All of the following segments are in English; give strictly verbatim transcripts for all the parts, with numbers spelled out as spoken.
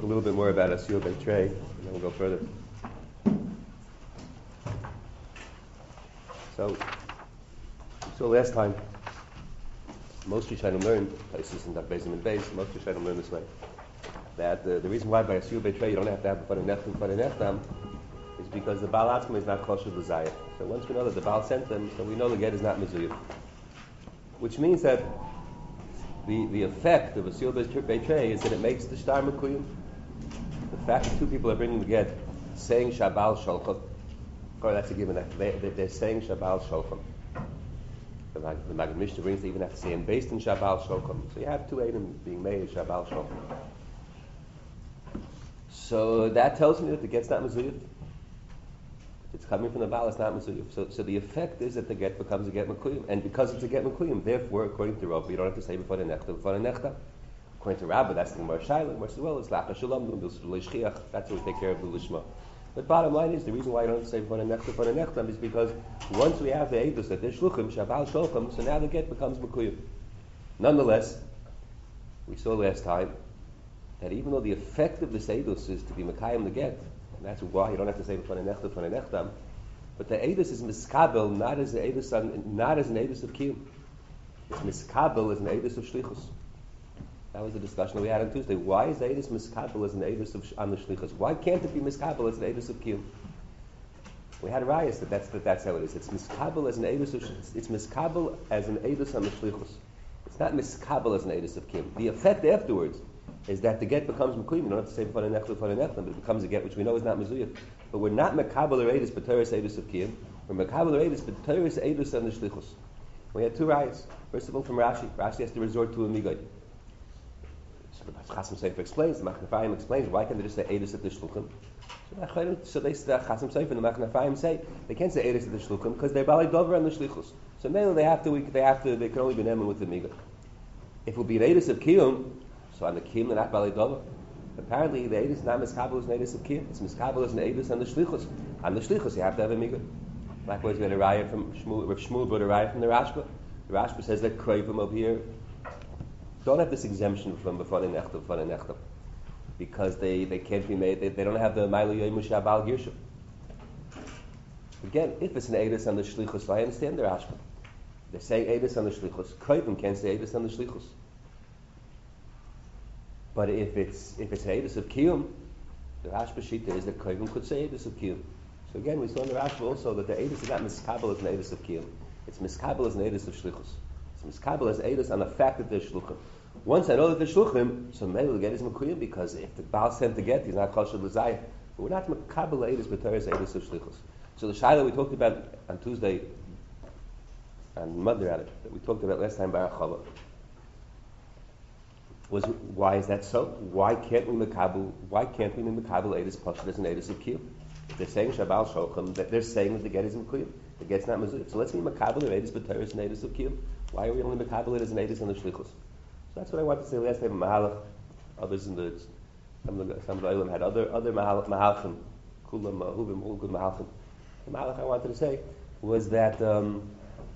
a little bit more about Asiyah Beitrei, and then we'll go further. So, so last time, most Rishonim learn, places in that Beis and Beis, most Rishonim learn this way. That uh, the reason why by Asiyah Beitrei you don't have to have the Fadei Nechtam, Fadei Nechtam, is because the Baal Atzma is not kosher l'zayah. So once we know that the Baal sent them, so we know the get is not mezuyah. Which means that the, the effect of Asiyah Beitrei is that it makes the shtar mekuyim. The fact that two people are bringing the get, saying Shabal Sholcham, or that's a given, that they, they, they're saying Shabal Sholcham. The, the Maggid Mishnah brings they even have to say, and based in Shabal Sholcham. So you have two Eidim being made Shabal Sholcham. So that tells me that the get's not mezuyah. It's coming from the Baal, it's not mezuyah. So, so the effect is that the get becomes a get mekuyim, and because it's a get mekuyim, therefore, according to Rav, you don't have to say before the nechta, before the nechta. According to Rabbah, that's the Gemara Shaila. Gemara says, well, it's lacha shalom, that's how we take care of the lishma. But bottom line is, the reason why you don't have to say before the nechta, before the nechta, is because once we have the edus that they're shluchim, shabal shulchim, so now the get becomes mekuyim. Nonetheless, we saw last time that even though the effect of this edus is to be mekayim the get, and that's why you don't have to say before the nechta, before the nechta, but the edus is miskabel not as an edus, not as an edus of kiyum. It's miskabel as an edus of shlichus. That was the discussion that we had on Tuesday. Why is the edus miskabel as an edus of on the shlichus? Why can't it be miskabel as an edus of kiyum? We had a rayas that that's that that's how it is. It's miskabel as an edus of it's miskabel as an edus on the shlichus. It's not miskabel as an edus of kiyum. The effect afterwards is that the get becomes mekuyim. You don't have to say before the nechta, before the nechta, but it becomes a get, which we know is not mezuyah. But we're not mekabel or edus b'teres edus of kiyum. We're mekabel or edus b'teres edus on the shlichus. We had two rayas. First of all, from Rashi. Rashi has to resort to a migay. So the Chasam Sofer explains, the Machnafayim explains, why can't they just say edus at the shluchim? So, so they the Chasam Sofer and the Machnafayim say they can't say edus at the shluchim because they're balei dover on the shlichus. So mainly they have to, we, they have to, they can only be nemen with the migay. If it would be an edus of kiyum, so on the kiyum they're not balei dover. Apparently the edus not miskabel is an edus of kiyum. It's miskabel as an edus on the shlichus. On the shlichus you have to have a migay. Likewise we had a raya from Shmuel, Rav Shmuel brought a raya from the Rashba. The Rashba says that Kroivim over here don't have this exemption from before the nechta, before the nechta, because they, they can't be made, they, they don't have the Ma'ila Yoim Shabal Girsha. Again, if it's an edus on the shlichus, I understand the Rashba. They're saying edus on the shlichus. Kroivim can't say edus on the shlichus. But if it's if it's an edus of kiyum, the Rashba shita is that Kroivim could say edus of kiyum. So again, we saw in the Rashba also that the edus is not miskabel as an edus of kiyum. It's miskabel as an edus of shlichus. It's miskabel as edus on the fact that they're shluchim. Once I know that they're shluchim, so maybe the get is mekuyim, because if the Baal sent the get, he's not kosher l'zayah. But we're not mekabel edus b'teres edus of shlichus. So the shaila we talked about on Tuesday, and Mother at it, that we talked about last time by Achava, was why is that so? Why can't we mekabel? Why can't we mekabel edus pashut as an edus of kiyum? If they're saying shabal shochem, that they're saying that the get is mekuyim. The get's not mezuyah. So let's be mekabel or edus b'teres and edus of kiyum. Why are we only mekabel it as an edus on the shlichus? So that's what I wanted to say last time. Mahalach, others in the some of the some of the Olam had other other mahalachim, kulam mahuvim, all good mahalachim. The mahalach I wanted to say was that um,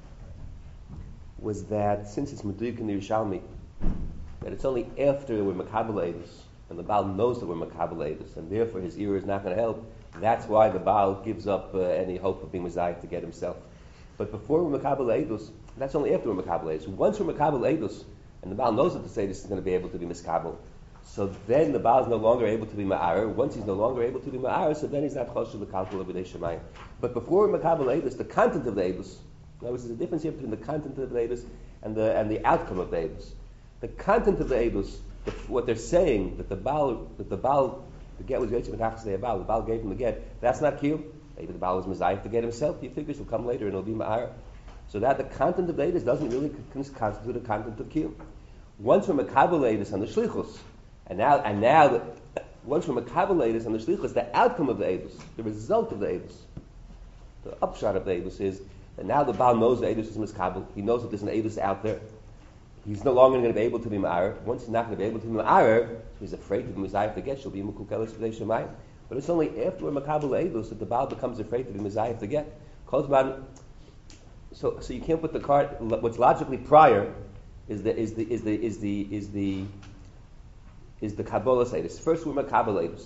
was that since it's meduyik in the Yerushalmi, that it's only after we're mekabel edus and the Baal knows that we're mekabel edus, and therefore his ear is not going to help. That's why the Baal gives up uh, any hope of being Messiah to get himself. But before we're mekabel edus, that's only after we're mekabel edus. Once we're mekabel edus, and the Baal knows that the Seder is going to be able to be miskabel, so then the Baal is no longer able to be ma'arer. Once he's no longer able to be ma'arer, so then he's not choshev l'kalkul b'dei shemayim. But before we're mekabel edus, the content of the edus, now there's a difference here between the content of the edus and the and the outcome of the edus. The content of the edus, the, what they're saying that the Baal that the Baal the get was Yitzchak B'tachas the Baal, the Baal gave him the get. That's not kiyum. Maybe the Baal was mezayif to get himself. He figures will come later and it'll be ma'arer. So that the content of the edus doesn't really constitute the content of kiyum. Once we're mekabel edus on the shlichus, and now and now the, once we're mekabel edus on the shlichus, the outcome of the edus, the result of the edus, the upshot of the edus is that now the Baal knows the edus is miskabel. He knows that there's an edus out there. He's no longer going to be able to be ma'arer. Once he's not going to be able to be ma'arer, so he's afraid to be mezayif to get. She'll be mukukelis b'dei shemayim. But it's only after we're mekabel edus that the Baal becomes afraid to be mezayif to get. So, so you can't put the card. What's logically prior is the is the is the is the is the is the Kabbalah's Edis. First we're Makabal Edis.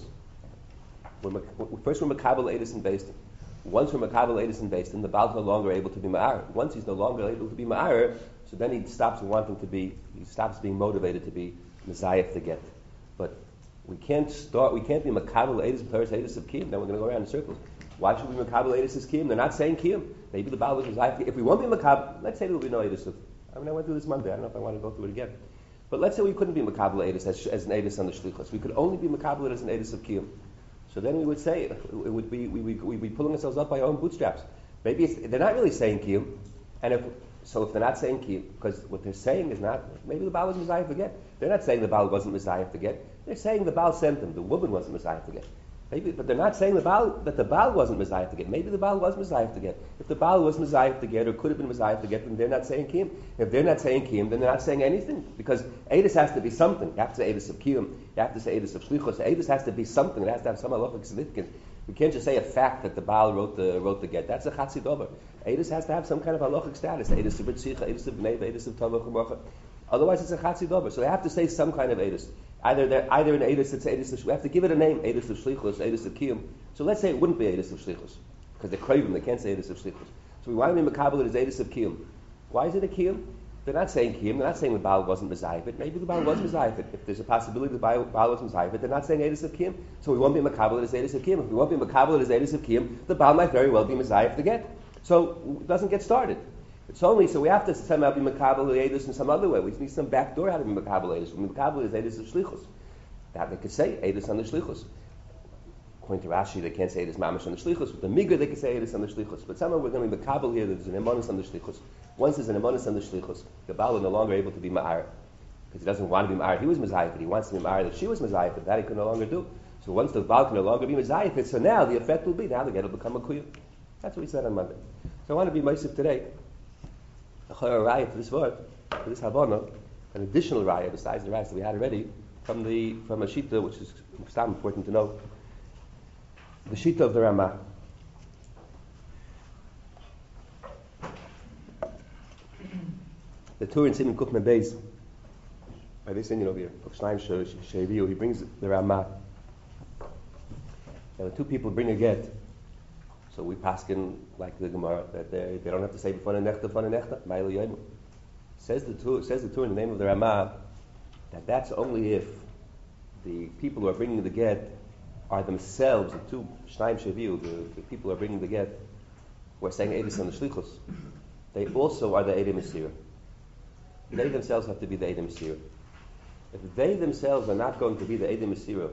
We're, first we're Makabal Edis and Based. Once we're Makabal Edis and Based, the Baal is no longer able to be Ma'ar. Once he's no longer able to be Ma'ar, so then he stops wanting to be, he stops being motivated to be Messiah to get. But we can't start, we can't be Makabal Edis, Torah's Edis of Kiyum. Then we're going to go around in circles. Why should we be Makabal Edis as Kiyum? They're not saying Kiyum. Maybe the Baal was Messiah. If we won't be Makabal, let's say there will be no Edis of, I mean, I went through this Monday. I don't know if I want to go through it again. But let's say we couldn't be Makabal Edis as, as an Edis on the Shlichus. We could only be Makabal as an Edis of Kiyum. So then we would say, it would be, we would we'd be pulling ourselves up by our own bootstraps. Maybe it's, they're not really saying Kiyum. And if, so if they're not saying Kiyum, because what they're saying is not, maybe the Baal was Messiah forget. They're not saying the Baal wasn't Messiah forget. They're saying the Baal sent them. The woman wasn't Messiah forget. Maybe, but they're not saying the Baal, that the Baal wasn't Messiah to get. Maybe the Baal was Messiah to get. If the Baal was Messiah to get, or could have been Messiah to get, then they're not saying Kiyum. If they're not saying Kiyum, then they're not saying anything. Because Edis has to be something. You have to say Edis of Kiyum. You have to say Edis of Shlichus. Edis has to be something. It has to have some halachic significance. We can't just say a fact that the Baal wrote the wrote the get. That's a chatzi dover. Edis has to have some kind of halachic status. Edis of B'tzicha, Edis of B'nei, Edis of Tavach U'Macha. Otherwise, it's a chatzi dover. So they have to say some kind of Edis. Either they're either an Edis, it's Edis of, we have to give it a name, Edis of Shlichus, Edis of Kiyum. So let's say it wouldn't be Edis of Shlichus, because they're craving, they can't say Edis of Shlichus. So we want to be Makabal as Edis of Kiyum. Why is it a Kiyum? They're not saying Kiyum, they're not saying the Baal wasn't Messiah, but maybe the Baal was Messiah. If there's a possibility the Baal, Baal was Messiah, but they're not saying Edis of Kiyum, so we won't be Makabal as Edis of Kiyum. If we won't be Makabal as Edis of Kiyum, the Baal might very well be Messiah to get. So it doesn't get started. It's only, so we have to somehow be Makabal Edis in some other way. We need some back door how to be Makabal Edis. Makabal is Edis of Shlichus. That they could say Edis on the Shlichus. According to Rashi, they can't say Edis Mamash on the Shlichus. With the Miga, they can say Edis on the Shlichus. But somehow we're going to be Makabal here. There's an Emonus on the Shlichus. Once there's an Emonus on the Shlichus, the Baal is no longer able to be Ma'ar. Because he doesn't want to be Ma'ar. He was Messiah, but he wants to be Ma'ar that she was Messiah, but that he could no longer do. So once the Baal can no longer be Messiah, so now the effect will be, now the get will become a Kuyum. That's what we said on Monday. So I want to be Meisif today. A Chayar Raya for this word, for this Havana, an additional Raya besides the Raya that we had already, from the from a Shita, which is important to know. The Shita of the Ramah. The Tur in Siman Kuf Mem Beis, by this Indian over here, of Shnaim Sheviu, he brings the Ramah. Now the two people bring a get, so we paskin like the Gemara that they, they don't have to say b'fana nechta, b'fana nechta, ma'il yoyim. Says the Tur, says the Tur in the name of the Ramah, that that's only if the people who are bringing the get are themselves, the two Shnaim Sheviu, the, the people who are bringing the get, who are saying Edis on the Shlichus, they also are the Edei Mesira. They themselves have to be the Edei Mesira. If they themselves are not going to be the Edei Mesira,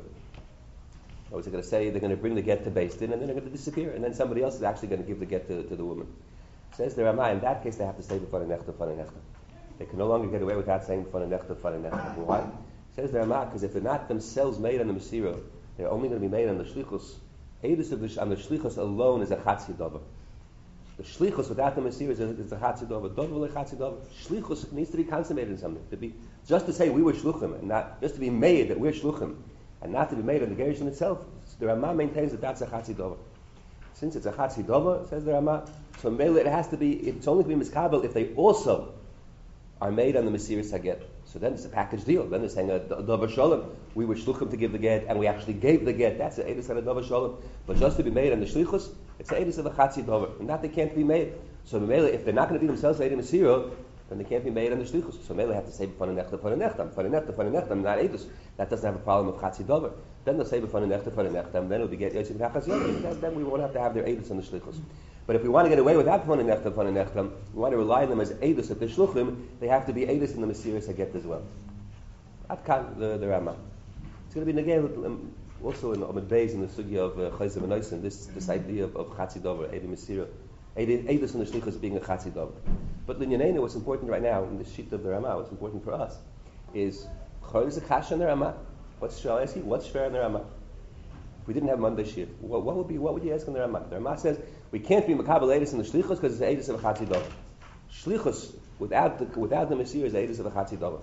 what was it going to say? They're going to bring the get to Beis Din and then they're going to disappear, and then somebody else is actually going to give the get to, to the woman. Says the Ramah, in that case they have to say b'fana nechta, b'fana nechta. They can no longer get away without saying b'fana nechta, b'fana nechta. Why? Says the Ramah, because if they're not themselves made on the Mesira, they're only going to be made on the Shlichus. Edus of the, on the Shlichus alone is a Chatzi Dover. The Shlichus without the Mesira is a, is a Chatzi Dover. Dover is a Chatzi Dover. Shlichus needs to be consummated in something. To be, just to say we were Shluchim, and not, just to be made that we're Shluchim, and not to be made on the Gershon itself. The Ramah maintains that that's a Chatzi Dover. Since it's a Chatzi Dover, says the Ramah, so it has to be, it's only going to be Miskabel if they also are made on the Mesiris HaGet. So then it's a package deal. Then they're saying a Dover Shalom. We were Shluchim to give the get, and we actually gave the get. That's the Edis of a Dover Shalom. But just to be made on the Shlichus, it's the Edis of a Chatzi Dover. And that they can't be made. So if they're not going to be themselves Edis Mesira, then they can't be made on the Shlichus. So they have to say b'fana nechta, b'fana nechta, b'fana nechta, b'fana nechta, not Edis. That doesn't have a problem of Chatzi Dover. Then they'll say b'fana nechta, b'fana nechta, and then it'll be get Yosef Hachas Yosef. Then we won't have to have their Edis on the Shlichus. But if we want to get away without b'fana nechta, b'fana nechta, we want to rely on them as Edis at the Shluchim, they have to be Edis in the Mesiris HaGet as well. Atkan the, the Ramah. It's going to be negay um, also in Amud Beis in the sugya of Chayzer uh, Menoisen, this this idea of, of Chatzi Dover, Edei Mesira, Edis and the Shlichus being a Chatzi Dover. But Linyanena, what's important right now in the sheet of the Ramah, what's important for us is Chor is a Kasha in the Ramah. What's shall I ask you? What's fair in the Ramah? If we didn't have Monday Shir, what, what would be what would you ask in the Ramah? The Ramah says we can't be Makabel Edis in the Shlichus because it's Edis of a Chatzi Dover. Shlichus without the without the Mesira is Edis of a Chatzi Dover.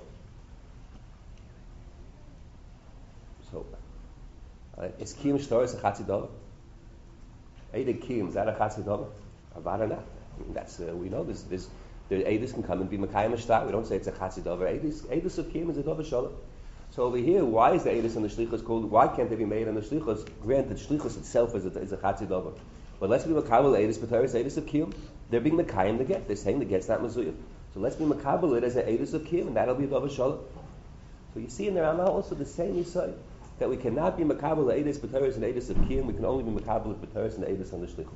So, uh, is Kiyum Shtoris a Chatzi Dover? Eidei Kiyum, is that a Chatzi Dover? Avada not. I mean, that's, uh, we know this, this, the Eidus can come and be Makayim Shtar. We don't say it's a Chatzi Dover. Eidus, Eidus of Kiyum is a Dover Shalom. So over here, why is the Eidus and the Shlichus called? Why can't they be made on the Shlichus? Granted, Shlichus itself is a, is a Chatzi Dover. But let's be Makabel Eidus, B'Teres Eidus of Kiyum. They're being Mekayim the get. They're saying the get's not Mezuyah. So let's be Makabel it as an Eidus of Kiyum, and that'll be a Dover Shalom. So you see in the Ramah also the same Yisai, that we cannot be Makabel Eidus, B'Teres and Eidus of Kiyum. We can only be Makabel B'Teres and Eidus on the Shlichus.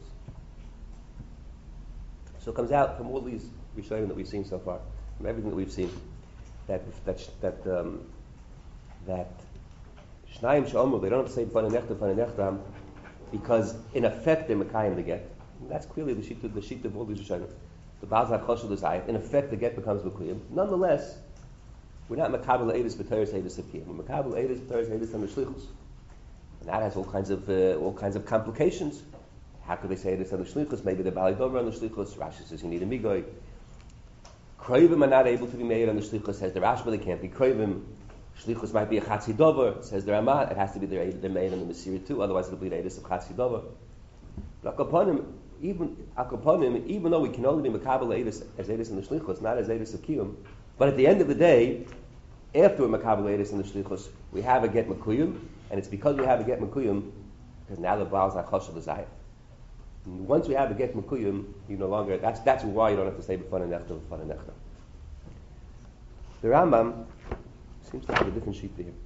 So it comes out from all these Rishonim that we've seen so far, from everything that we've seen, that that that um, that Shnayim Shomer, they don't have to say B'Fana Nechta, B'Fana Nechta, because in effect they're Mekayim the get. And that's clearly the sheet of the sheet of all these Rishonim. The Baal Zachosh of the Zayit. In effect, the get becomes Mekuyim. Nonetheless, we're not Makabel Eidus B'Teres Eidus of Kiyum. We're Makabel Eidus B'Teres Eidus on the Shlichus, and that has all kinds of uh, all kinds of complications. How could they say this on the Shlichus? Maybe the Bali Dover on the Shlichus. Rashi says you need a Migoy. Kroivim are not able to be made on the Shlichus. Says the Rashi, but they can't be Kroivim. Shlichus might be a Chatzi Dover. Says the Ramah, it has to be they're, they're made on the Masiri too. Otherwise, it'll be the Eidus of Chatzi Dover. But Akaponim, even Akaponim, even though we can only be Makabel Eidus as Eidus in the Shlichus, not as Eidus of Kiyum, but at the end of the day, after we're Makabel Eidus in the Shlichus, we have a get Mekuyim, and it's because we have a get Mekuyim because now the Baal Zachosh of the Zayit. Once we have a get Mekuyim, you no longer, that's that's why you don't have to say B'Fana Nechta, B'Fana Nechta. The Rambam seems to have a different sheet here.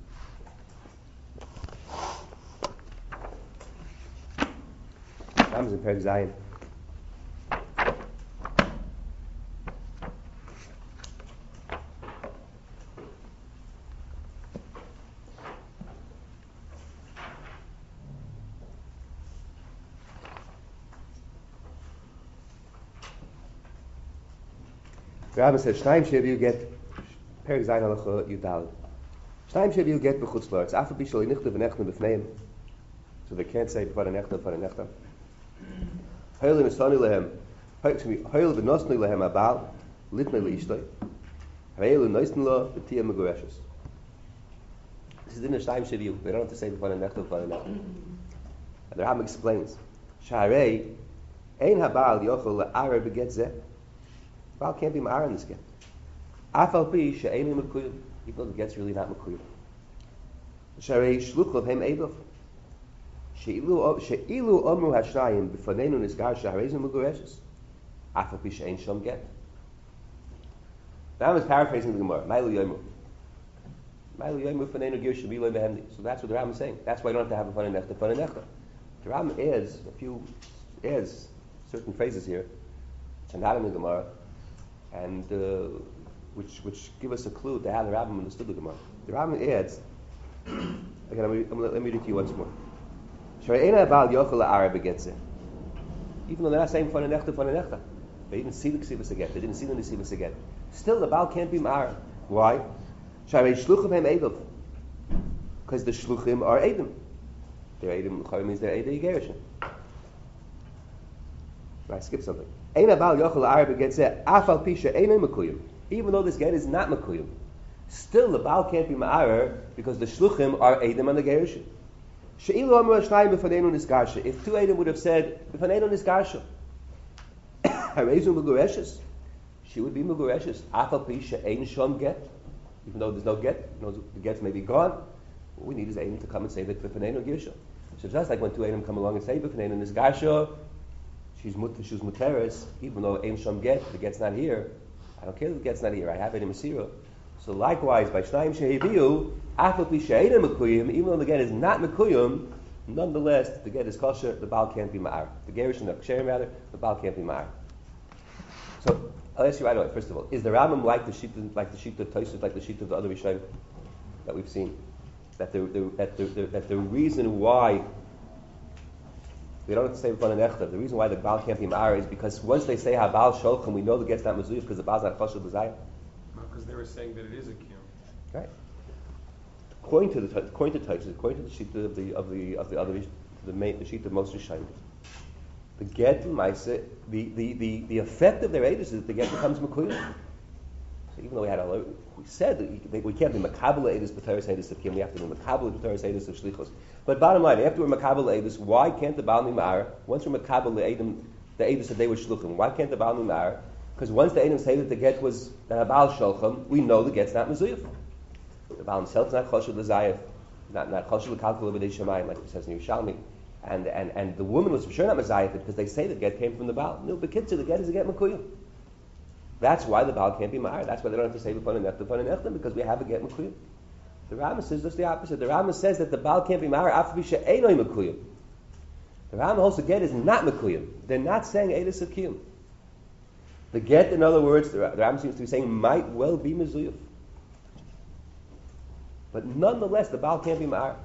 Rambam's in Perek Zayin. The Rambam says, Shnayim sheviu get Perek Zayin halacha Yudal. Shnayim sheviu get b'chutz la'aretz. Afa b'shal nichta v'nechna b'fneim. So they can't say b'fana nechta, b'fana nechta. Hoyle v'nosni lehem. Hoyle v'nosni lehem abal. Litnei le'ishtoi. Hoyle v'nosni lo v'tiyah megureshes. This is in the Shnayim sheviu. They don't have to say b'fana nechta, b'fana nechta. And the Rambam explains, Sha'arei ein habal yochel le'arer b'get zeh. Baal can't be ma'ar in this get. Afal pi she'eni mekuyim, even though the get's really not mekuyim. Sharei shluchov hem eidov. She'ilu omru hashnayim b'fanenu nisgar sha'areizim megureshes. Afal pi she'en shom get. Now I'm paraphrasing the Gemara. Mailu yomu. Mailu yomu fanenu gir she'biloi behemdi. So that's what the Ram is saying. That's why you don't have to have a fana nechta, fana nechta. The Ram adds a few, adds certain phrases here. It's not in the Gemara. And uh, which which give us a clue to how the Rambam understood the Gemara. The Rambam adds, again, I'm gonna, I'm gonna, let me read it to you once more. Even though they're not saying Fana Nechta, Fana Nechta, they didn't see the Ksivas again. They didn't see the Nisivas again. Still, the Baal can't be Ma'ar. Why? Because the Shluchim are Eidim. They're Eidim, means they're Eidei Gerishim. I skipped something. Even though this get is not Mekuyim, still the Baal can't be Ma'arer because the Shluchim are Eidim on the Gerishim. If two Eidim would have said, she would be Megureshes. Even though there's no get, you know, the get's may be gone, what we need is Eidim to come and say that B'Fanenu Girsha. So just like when two Eidim come along and say B'Fanenu Nisgasha, she's mut, she's muteres, even though Ein Shom get, the get's not here. I don't care if the get's not here. I have it in Masira. So likewise, by Shnayim Shehiviu, Afal Pi She'eina Mekuyim, even though the get is not Mekuyim, nonetheless, the get is kosher, the Baal can't be Ma'ar. The Gerish and the Ksherim rather, the Baal can't be Ma'ar. So, I'll ask you right away, first of all, is the Rambam like the sheet of, like the sheet of Tosfos, like the sheet of the other Rishonim that we've seen? That the, the, that the, the, that the reason why we don't have to say B'Fana Nechta. The reason why the Baal can't be Ma'ar is because once they say Habal Sholchem, we know the get's not Mezuyif because the Baal's not Choshev B'Zayim. No, because they were saying that it is a Kiyum. Right. According to the according to Tosfos, according to the sheet of the of the of the other the main the sheet of most Rishonim, the get Maisa, the the the the effect of their edus is that the get becomes Mekuyim. So even though we had a we said that we can't be Makabel edus B'Teres edus of Kiyum, we have to be Makabel B'Teres edus of Shlichus. But bottom line, after we're Makabel edus, why can't the Baal be Ma'ar? Once we're Makabel the Edom, the edus that they were Shluchim, why can't the Baal be Ma'ar? Because once the Edom say that the get was the Baal Sholchem, we know the get's not Mezuyif. The Baal himself is not choshev l'zayef, not not choshev l'kalkul b'dei shemayim, like it says in Yerushalmi. And and and the woman was for sure not mezayef because they say the get came from the Baal. No, but kids, the get is a get mekuyim. That's why the Baal can't be ma'ar. That's why they don't have to say b'fon and nefta, b'fon and nefta, because we have a get mekuyim. The Rambam says just the opposite. The Rambam says that the Baal can't be ma'ar after bisha einoi mekuyim. The Rambam holds the get is not mekuyim. They're not saying edus akiyim. The get, in other words, the, the Rambam seems to be saying might well be mezuyuf. But nonetheless, the Baal can't be ma'ar.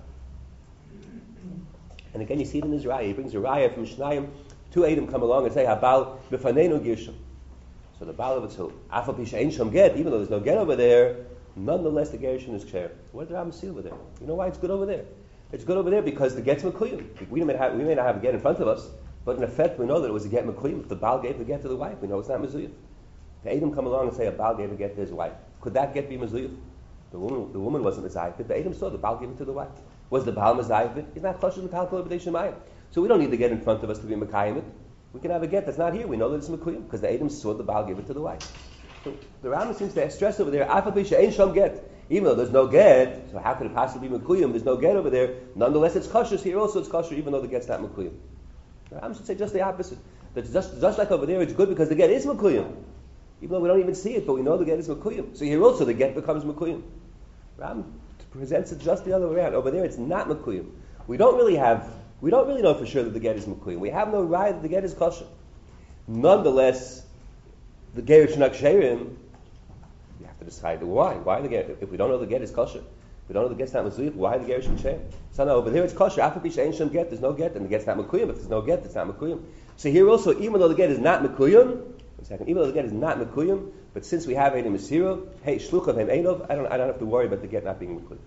And again, you see it in his raya. He brings a raya from Shnayim. Two Edom come along and say, "Habal b'fanenu girshim." So the Baal of it, so afal pisha ein shom get, even though there's no get over there, nonetheless the gershon is ksher. What did the Rambam see over there? You know why it's good over there? It's good over there because the get's mekuyim. We may have, we may not have a get in front of us, but in effect we know that it was a get mekuyim. If the Baal gave the get to the wife, we know it's not mezuyif. The Edom come along and say a Baal gave a get to his wife. Could that get be mezuyif? The woman, the woman wasn't mezayif. The Edom saw the Baal gave it to the wife. Was the Baal mezayif? He's not choshev l'kalkul b'dei shemayim. So we don't need the get in front of us to be mekayim it. We can have a get that's not here. We know that it's mekuyim because the Edom saw the Baal give it to the wife. So the Rambam seems to stress over there, afal pisha ein shom get. Even though there's no get, so how could it possibly be mekuyim? There's no get over there. Nonetheless, it's kosher. Here also it's kosher, even though the get's not mekuyim. The Rambam should say just the opposite. That just, just like over there, it's good because the get is mekuyim. Even though we don't even see it, but we know the get is mekuyim. So here also the get becomes mekuyim. Rambam presents it just the other way around. Over there, it's not mekuyim. We don't really have, we don't really know for sure that the get is mekuyim. We have no right that the get is kosher. Nonetheless, the gerish naksherim, you have to decide why. Why the get? If we don't know the get is kosher, we don't know the get's not mezuyif, why the gerish naksherim? So no, over there it's kosher. After pisha ein shem get, there's no get, and the get's not mekuyim. If there's no get, it's not mekuyim. So here also, even though the get is not mekuyim, a second, even though the get is not mekuyim, but since we have Edom Mesira, hey, shluchav hem einov, I don't, I don't have to worry about the get not being mekuyim.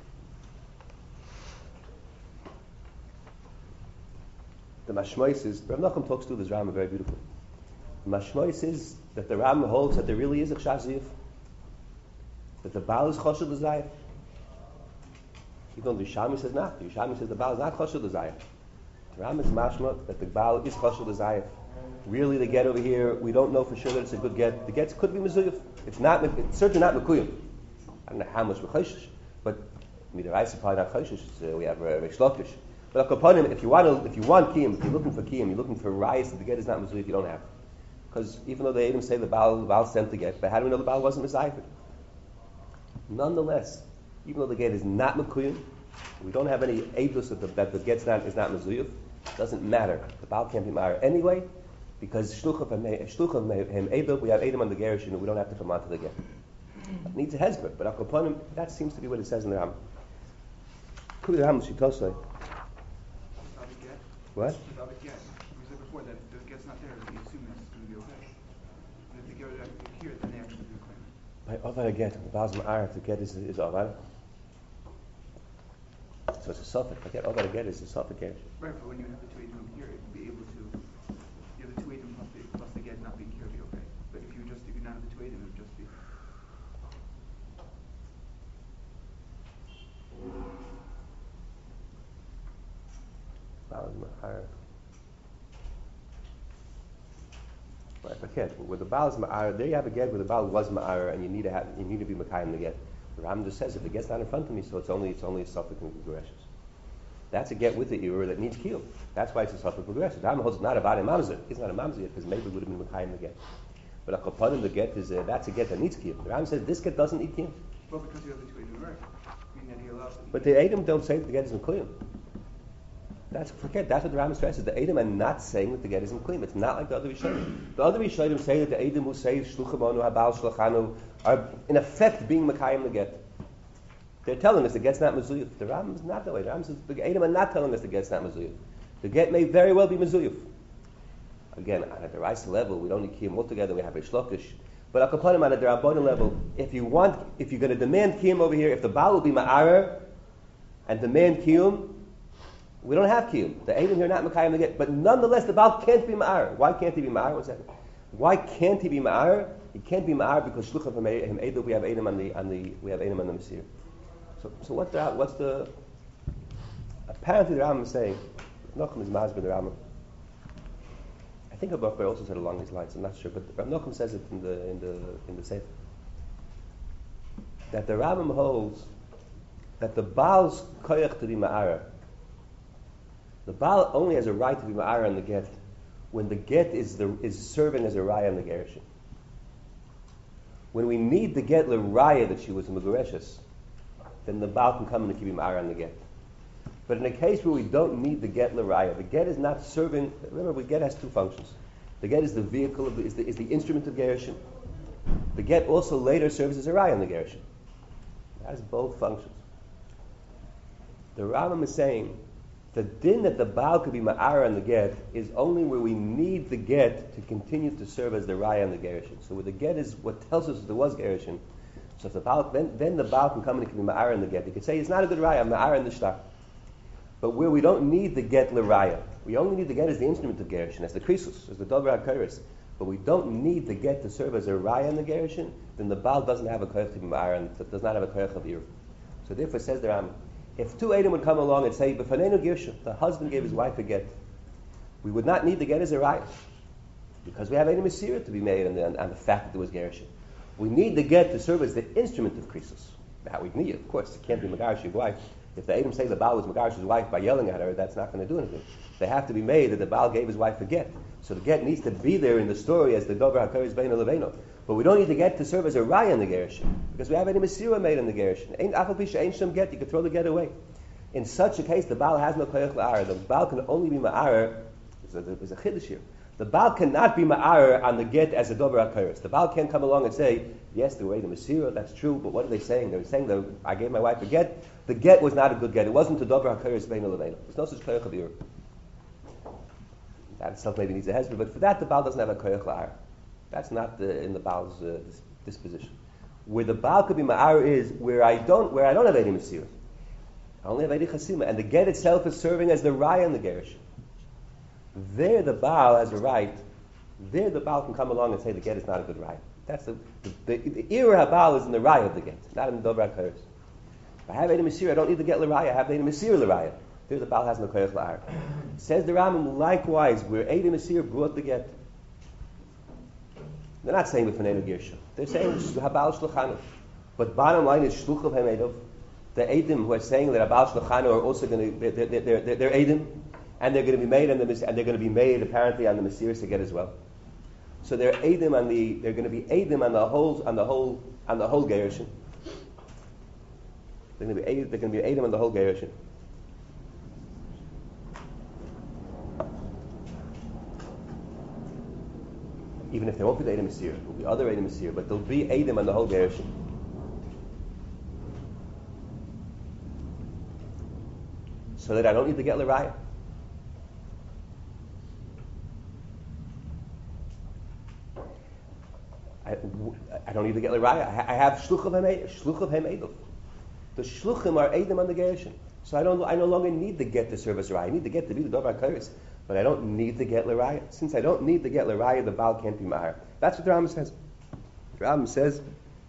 The Mashmois is, Rav Nachum talks through this Rambam very beautifully. The Mashmois is that the Rambam holds that there really is a chashazif, that the Baal is choshev l'zayef. Even though the Yerushalmi says not, the Yerushalmi says the Baal is not choshev l'zayef. The Rambam is mashma that the Baal is choshev l'zayef. Really, the get over here, we don't know for sure that it's a good get. The get could be mezuyif. It's not. It's certainly not mekuyim. I don't know how much mechoshish, but midaraisa probably not choshish. Uh, we have a shlokish. But akaponim, if you want to, if you want kiyum, if you're looking for kiyum, you're looking for rice, the get is not mezuyif. You don't have, because even though the Edom say the Baal, the Baal sent the get, but how do we know the Baal wasn't mezayif? Nonetheless, even though the get is not mekuyim, we don't have any edus that the, that the get's not is not mezuyif. Doesn't matter. The Baal can't be ma'ar anyway. Because shluchav hem edom, we have edom on the gerushin, and we don't have to come on to the get. It needs a hezbollah, but akaponim, that seems to be what it says in the Rambam. Could be the Rambam shitosai. What? Without a get, we said before that if the get's not there, we assume that's going to be okay. And if the get is here, then they actually do claim it. By over a get, the Baal's ma'ar, if the get is is over. So it's a suffix. I get over a get is a suffix get. Right, but when you have the two edom here, it would be able to. You have the two edom plus the, plus the get not being here, it'd be okay. But if you just if you not have the two edom, it would just be. Baal's ma'ar. Right, but get with the Baal's ma'ar, there you have a get where the Baal was ma'ar, and you need to have you need to be makayim the get. The Rambam just says if the get's not in front of me, so it's only it's only a suffix and progressions. That's a get with the irur that needs kiyum. That's why it's a suffix progression. The Rambam holds it's not about a mamzer. It's not a mamzer yet because maybe it would have been makayim the get. But a kapanim the get is a, that's a get that needs kiyum. The Rambam says this get doesn't need kiyum. Well, because you have the two edom, right? I mean that he allows. But the Edom don't say that the get is makayim. That's forget. That's what the Rambam stresses. The Edom are not saying that the get is makayim. It's not like the other Rishonim. The other Rishonim say that the Edom who say shluchamonu habal shlachanu are in effect being makayim the get. They're telling us the get's not mezuyif. The Rambam is not that way. The Rambam says the Edom are not telling us the get's not mezuyif. The get may very well be mezuyif. Again, at the rice level, we don't need kiyum altogether. We have a shlokish. But akapanim at the rabbanon level, if you want, if you're going to demand kiyum over here, if the Baal will be ma'arer and demand kiyum, we don't have kiyum. The Edom here not makayim the get, but nonetheless the Baal can't be ma'arer. Why can't he be ma'arer? One second. Why can't he be ma'arer? He can't be ma'arer because shluchav him edom. We have Edom on the on the we have Edom on the Mesir. So, so what's the, what's the, apparently the Rambam is saying, Nachum is mazbin the Rambam. I think Abba Bar also said along these lines, I'm not sure, but Rav Nachum says it in the, in the, in the Sefer. that the Rambam holds that the Baal's koyach to be ma'ara, the Baal only has a right to be ma'ara on the get when the get is the is serving as a raya on the gerushin. When we need the get l'raya that she was a megureshes, then the Baal can come and keep ma'ara on the get. But in a case where we don't need the get l'raya, the get is not serving. Remember, the get has two functions. The get is the vehicle of the, is the is the instrument of gerushin. The get also later serves as a raya on the gerushin. It has both functions. The Rambam is saying the din that the Baal could be ma'ara on the get is only where we need the get to continue to serve as the raya on the gerushin. So where the get is what tells us that there was gerushin. So if the Baal, then, then the Baal can come and it can be ma'ara on the get. He could say it's not a good raya, ma'ara in the shtar. But where we don't need the get l'raya, we only need the get as the instrument of gerushin, as the krisus, as the dover hakaris. But we don't need the get to serve as a raya on the gerushin. Then the Baal doesn't have a koyach to be ma'ara, and does not have a koyach of ir. So therefore, says the Rambam, if two Edom would come along and say, "B'fanenu girsha," the husband gave his wife a get, we would not need the get as a raya, because we have Edom Asira to be made on the, on, on the fact that there was gerushin. We need the get to serve as the instrument of krisus. How we need it, of course, it can't be megarish your wife. If the Edom say the Baal was megarish his wife by yelling at her, that's not going to do anything. They have to be made that the Baal gave his wife a get. So the get needs to be there in the story as the dover hakaris bein leveno. But we don't need the get to serve as a raya in the gerushin, because we have any Masira made in the gerushin. Ain't afal pisha ain't shem get, you can throw the get away. In such a case, the Baal has no koyach la'ara. The Baal can only be ma'ara. There's a chiddush here. The Baal cannot be ma'ara on the get as a dover hakaris. The Baal can't come along and say, yes, the way the Masira, that's true, but what are they saying? They're saying that I gave my wife a get. The get was not a good get. It wasn't a dover hakaris bein leveno. There's no such koyach of ir. That itself maybe needs a hezbollah, but for that the Baal doesn't have a koyach la'ara. That's not the, in the Baal's uh, disposition. Where the Baal could be ma'ara is where I don't where I don't have any Masira. I only have Eidi Chasima, and the get itself is serving as the raya in the gerushin. There the Baal has a right. There the Baal can come along and say the get is not a good raya. That's the the, the, the era Baal is in the raya of the get, not in the dover hakaris. If I have Eidi Masira, I don't need to get l'raya. I have Eidi Masira l'raya. There the Baal has no koyach la'ar. Says the Rambam, likewise, where Eidi Masira brought the get. They're not saying b'fanenu girsha. They're saying habal shluchanu. But bottom line is shluchav hem edov. The Eidim who are saying that Abal Shluchanu are also going to, they're, they're, they're, they're Eidim, and they're going to be made on the, and they're going to be made apparently on the Mesiris again as well. So they're Eidim on the, they're going to be Eidim on the whole, on the whole, on the whole gerushin. They're going to be, they're going to be Eidim on the whole gerushin. Even if there won't be the Eidim Mesir, there will be other Eidim Mesir, but there'll be Eidim on the whole gerushin. So that I don't need to get l'raya. I, I don't need to get l'raya. I, I have shluchav hem shluchav hem edov. The shluchim are edim on the gerushin. So I don't. I no longer need to get the service raya. I need to get to be the dover hakaris, but I don't need to get l'raya. Since I don't need to get l'raya, the Baal can't be ma'ar. That's what the Rambam says. The Rambam says.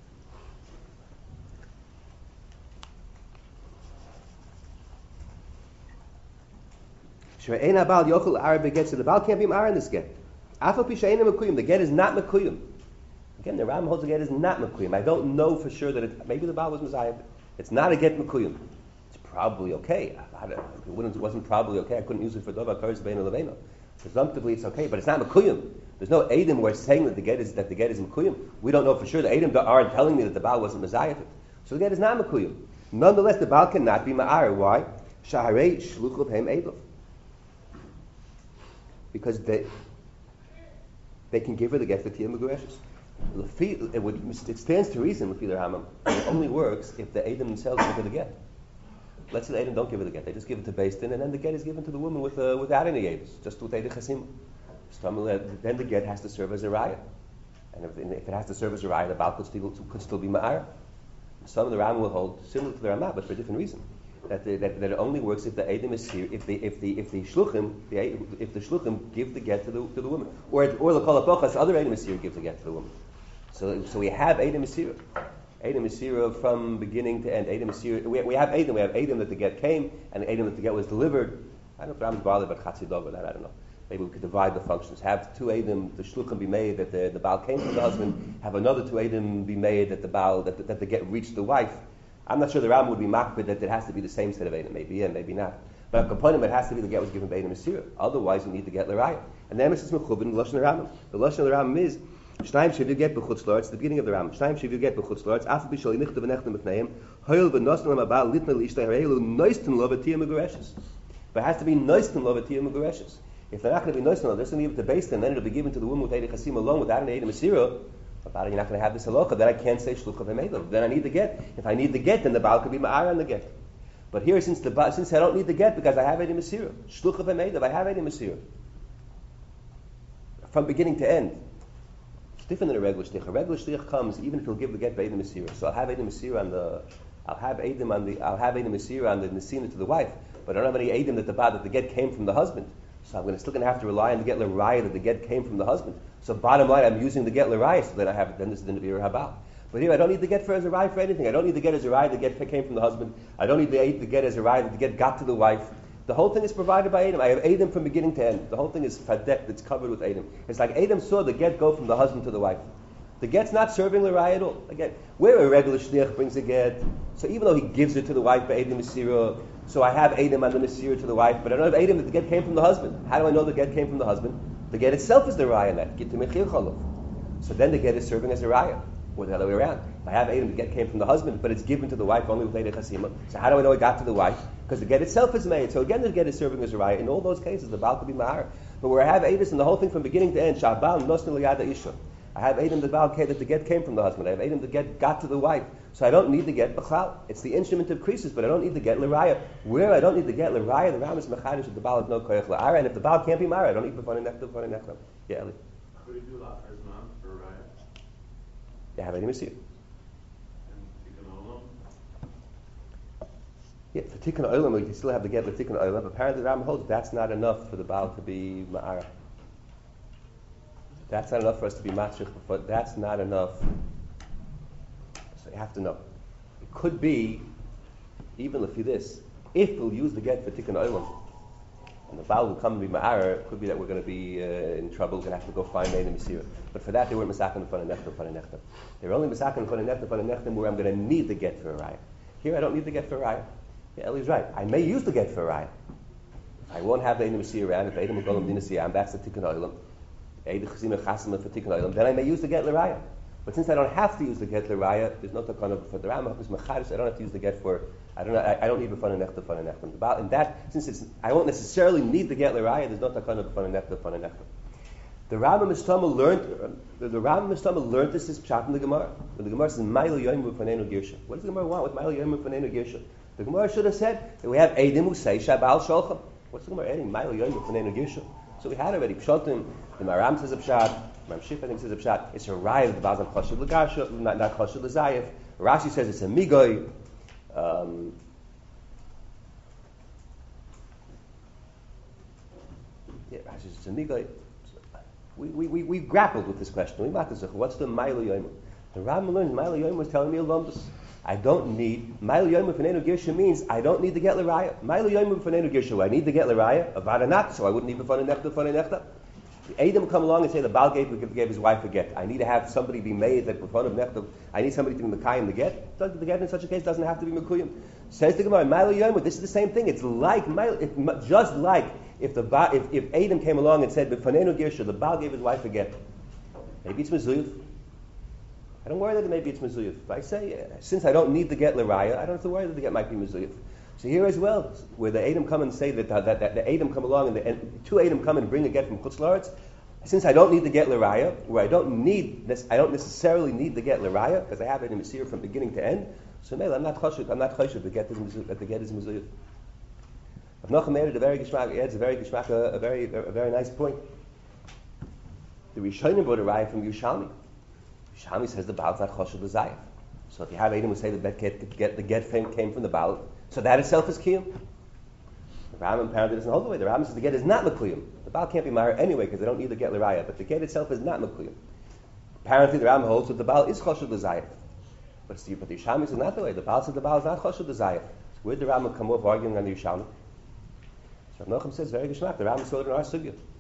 The Baal can't be ma'ar in this get. The get is not mekuyim. Again, the Ram holds the get is not mekuyim. I don't know for sure that it, maybe the Baal was mezayed. It's not a get mekuyim. It's probably okay. I, I don't, if it, wouldn't, it wasn't probably okay, I couldn't use it for dover hakaris bein leveno. Presumptively, it's okay, but it's not mekuyim. There's no Eidim who are saying that the get is that the get is mekuyim. We don't know for sure. The Eidim aren't telling me that the Baal wasn't mezayed. So the get is not mekuyim. Nonetheless, the Baal cannot be ma'ar. Why? Shaharei shluchav hem edov. Because they they can give her the get for Tiyah Megureshes. It would it stands to reason with the Rambam. It only works if the Eidim themselves give her the get. Let's say the Eidim don't give her the get; they just give it to Beis Din, and then the get is given to the woman with uh, without any Eidim, just with Eidim Chasim. Then the get has to serve as a raya, and if, if it has to serve as a raya, the Baal could still, could still be ma'ar. Some of the Rambam will hold similar to the Ramah, but for a different reason. That, the, that that it only works if the Eidim is here, if the if the if the shluchim the, if the shluchim give the get to the to the woman, or or the kol hapochas other Eidim Mesira give the get to the woman. So so we have Eidim Mesira, Eidim Mesira from beginning to end. Eidim Mesira, we, we have Eidim, we have Eidim that the get came and Eidim that the get was delivered. I don't know if Ram's bothered about Chatzidov or that, I don't know. Maybe we could divide the functions. Have two Eidim, the shluchim be made that the, the Baal came from the husband. Have another two Eidim be made that the Baal, that the, that the get reached the wife. I'm not sure the Ram would be makbid that it has to be the same set of Eidim. Maybe yeah, maybe not. But a component it has to be the get was given by Eidim Asira. Otherwise, you need to get L'raya. And then it's mechubin the lashon Rambam. The lashon Rambam is Shnayim shevu get b'chutz la'aretz. The beginning of the Rambam. Shnayim shevu get b'chutz la'aretz. Afal b'shal yinichtu v'nechtem b'fneim. Hoyel v'nosn l'mabal litna l'ishtay hareilu noistin lo v'tiyah megureshes. But it has to be noistin lo v'tiyah megureshes. If they're not going to be noistin lo, they're going to leave it to base them. Then it'll be given to the woman with Eidei Chasim alone without an Eidei Masira. About it, you're not going to have this halacha. Then I can't say shlucha v'meidov. Then I need the get. If I need the get, then the Baal could be ma'ara on the get. But here, since the since I don't need the get because I have Eidei Masira, shlucha v'meidov, I have Eidei Masira. From beginning to end. It's different than a regular shlich. A regular shlich comes even if he'll give the get by Eidei Masira. So I'll have Eidei Masira on the, I'll have Eidim on the, I'll have Eidei Masira on the nesina to the wife. But I don't have any Eidim that the that the get came from the husband. So I'm going to, still going to have to rely on the get l'raya that the get came from the husband. So bottom line, I'm using the get l'raya, so then I have then this is the Nabir Habal. But here I don't need the get for as a raya for anything. I don't need the get as a raya that the get came from the husband. I don't need the, the get as a raya that the get got to the wife. The whole thing is provided by Adam. I have Adam from beginning to end. The whole thing is fadek, that's covered with Adam. It's like Adam saw the get go from the husband to the wife. The get's not serving l'raya at all. Again, where a regular shliach brings a get, so even though he gives it to the wife by Adam Masira, so I have Adam on the Masira to the wife, but I don't have Adam that the get came from the husband. How do I know the get came from the husband? The get itself is the raya net. Get to mechir chalov. So then the get is serving as a raya, or the other way around. If I have Adam, the get came from the husband, but it's given to the wife only with Eidei Chasima. So how do I know it got to the wife? Because the get itself is made. So again, the get is serving as a raya. In all those cases, the Baal could be mahar. But where I have Adam and the whole thing from beginning to end, Shabal nosnu liyada isha. I have Adam the Baal that the get came from the husband. I have Adam the get got to the wife. So I don't need the get b'chal. It's the instrument of creases, but I don't need the get l'raya. Where I don't need the get l'raya, the Ram is mechadish that the Baal has no koyach l'ara, and if the Baal can't be mara, I don't need b'fani nechta b'fani nechta. Yeah, Eli. Could you do that as man for raya? Yeah, have any mitzvah. And tikkun olam? Yeah, for tikkun olam, we can still have the get the tikkun olam. Apparently, the Ram holds that's not enough for the Baal to be ma'ara. That's not enough for us to be matzrich, but that's not enough. So you have to know. It could be, even if you this, if we'll use the get for tikkun olam, and the Baal will come and be ma'ara, it could be that we're going to be uh, in trouble, we're going to have to go find Eidei Masira. But for that, they weren't masakin for nechtam for nechtam. They were only masakin for nechtam for nechtam where I'm going to need the get for a raya. Here, I don't need the get for a raya. Yeah, Eli's right. I may use the get for a raya. I won't have the Eidei Masira around. If Eidei will go and siyam, that's the tikkun olam. Eidei Chasima Chasima for tikkun olam. Then I may use the get l'raya. But since I don't have to use the get l'raya, there's no takana for the Rambam because machadis. I don't have to use the get for. I don't. I, I don't need b'fana nechta b'fana nechta. In that, since it's, I won't necessarily need the get l'raya. There's no takana b'fana nechta b'fana nechta. The Rambam Mistama learned. The, the Rambam Mistama learned this is pshat in the Gemara. The Gemara says Ma'il Yoim B'Fanenu Girsha. What does the Gemara want with Ma'il Yoim B'Fanenu Girsha? The Gemara should have said that we have Eidim who say Shabal Sholchem. What's the Gemara adding? Ma'il Yoim B'Fanenu Girsha. So we had already pshatim. The Maram says a pshat. Ram Shif I think says a pshat. It's a raya that the Bazan chashuv l'garsha, not not chashuv l'zayif. Rashi says it's a migoy. Um, yeah, Rashi says it's a migoy. We we we we grappled with this question. We matazach. What's the ma'il yoyim? The Ram learned ma'il yoyim was telling me a lumbus. I don't need ma'il yoyim v'fanenu girsha means I don't need to get l'raya. Ma'il yoyim v'fanenu girsha. I need to get l'raya. Avada not, so I wouldn't need b'fanenu nechta b'fanenu nechta. The Adam come along and say the Baal gave, gave his wife a get. I need to have somebody be made that b'fan of nechta. I need somebody to be mekayim the get. The get in such a case doesn't have to be mekuyim. Says the Gemara, ma'il yoyim. This is the same thing. It's like it, just like if the ba, if, if Adam came along and said b'fanenu girsha, the Baal gave his wife a get. Maybe it's mezuyuf. I don't worry that maybe it's mezuyuf. If I say, uh, since I don't need to get l'raya, I don't have to worry that the get might be mezuyuf. So here as well, where the Adam come and say that, uh, that, that the Adam come along and, the, and two Adam come and bring a get from Chutz La'aretz, since I don't need to get l'raya, where I don't need, I don't necessarily need to get l'raya because I have it in Masir from beginning to end. So maybe I'm not choshev. I'm not choshev that get is that the get is mezuyuf. Rav Nachum added a very geshmak. Adds a very geshmak, a, a very a very nice point. The Rishonim brought a raya from Yerushalmi. Yerushalmi says the Baal's not choshev l'zayif. So if you have Adam who say that the get, get the get came from the Baal, so that itself is kiyum. The Rambam apparently doesn't hold the way. The Rambam says the get is not mekuyim. The Baal can't be married anyway because they don't need the get l'raya. But the get itself is not mekuyim. Apparently the Rambam holds that the Baal is choshev l'zayif. But the but the Yerushalmi says not the way. The Baal says the Baal is not choshev l'zayif. So where did the Rambam come off arguing on the Yerushalmi? So Rav Nachum says very geshmak. The Rambam sold it in our sugya.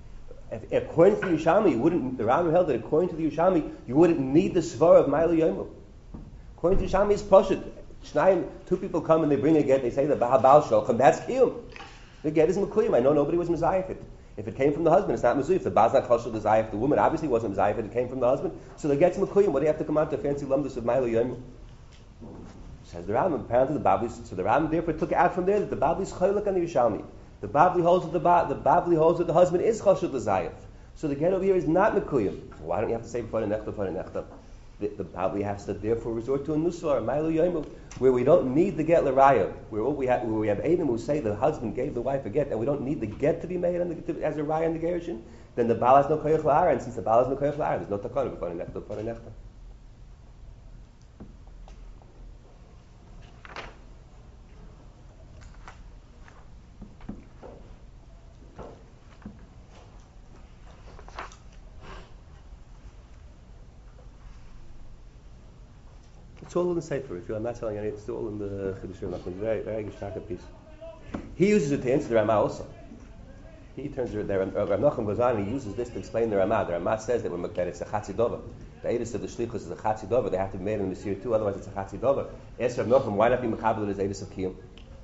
If, according to the Yerushalmi, you wouldn't. The Rambam held that according to the Yerushalmi, you wouldn't need the svara of Ma'ila Yomu. According to the Yerushalmi, it's pashut. Shnayim, two people come and they bring a get. They say the Baal Shalchem. That's kiyum. The get is mekuyim. I know nobody was mezayif it. If it came from the husband, it's not mezuyif. If the Baal's not chashul mezayif, the woman obviously wasn't mezayif it. It came from the husband, so the get's mekuyim. What do you have to come out to fancy lumdus of Ma'ila Yomu? Says the Rambam. Apparently the Babli. So the Rambam therefore took it out from there that the Babli is chaylik on the Yerushalmi. The Babli holds that the ba- the Babli holds that the husband is chashul mezayif. So the get over here is not mekuyim. So why don't you have to say before the nechta, before the nechta? The, the Babli has to therefore resort to a nusar, Ma'ila Yomu, where we don't need the get l'raya, where all we have, where we have Adam who say the husband gave the wife a get, and we don't need the get to be made on the, to, as a raya in the gerushin. Then the Baal has no koyach l'ara, and since the Baal has no koyach l'ara, there's no takana before the nechta, before the nechta. It's all in the Sefer. If you, I'm not telling you, it's all in the Chiddushei Nachman. Very, very geshtaka piece. He uses it to answer the Ramah also. He turns the Rav Nachman goes on and he uses this to explain the Ramah. The Ramah says that when that it's a chatzidova. The Eidus of the Shlichus is a chatzidova. They have to be made in the Mesir too, otherwise it's a chatzidova. Ask Rav Nachman, why not be mekabel as Eidus of Kiyum?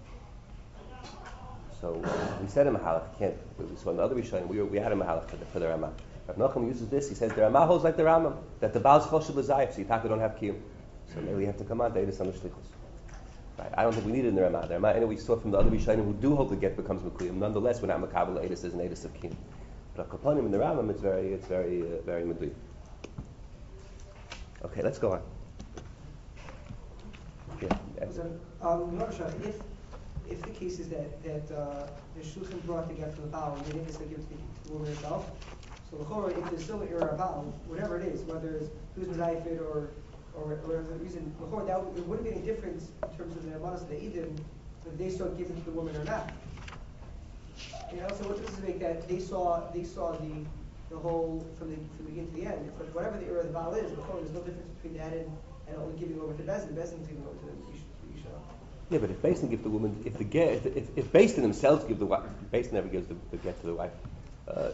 So we said in Mahalach, can't. We saw another Rishonim. We, we had a Mahalach for the, for the Ramah. Rav Nachman uses this. He says the Ramah holds like the Rambam that the Baal's choshev l'zayif, so you don't have Kiyum. So maybe we have to come on to Eidus on the Shlichus. Right. I don't think we need it in the Ramah. The Ramah, anyway, we saw from the other Rishonim who do hope the get becomes Mekuyim. Nonetheless, we're not Makabel Eidus as an Eidus of Kiyum. But Kapanim in the Rambam, it's very, it's very, uh, very Medui. Okay, let's go on. Yeah. Yes. Um, if if the case is that that uh, the shluchim brought the get from the Baal and they didn't necessarily give it to the woman herself, so the chorah, if there's still an error Baal, whatever it is, whether it's who's mezayifid or or whatever the reason, the chorah, that it wouldn't be any difference in terms of the amanas of the edim whether they saw it given to the woman or not. You know, so what does it make that they saw they saw the the whole from the from the beginning to the end? But whatever the error of the Baal is, the chorah, there's no difference between that and and only giving over to Bezdin. Bezdin's giving over to the Isha. Yeah, but if Bezdin give the woman, if the get, if if, if Bezdin themselves give the wife, Bezdin never gives the, the get to the wife. Uh,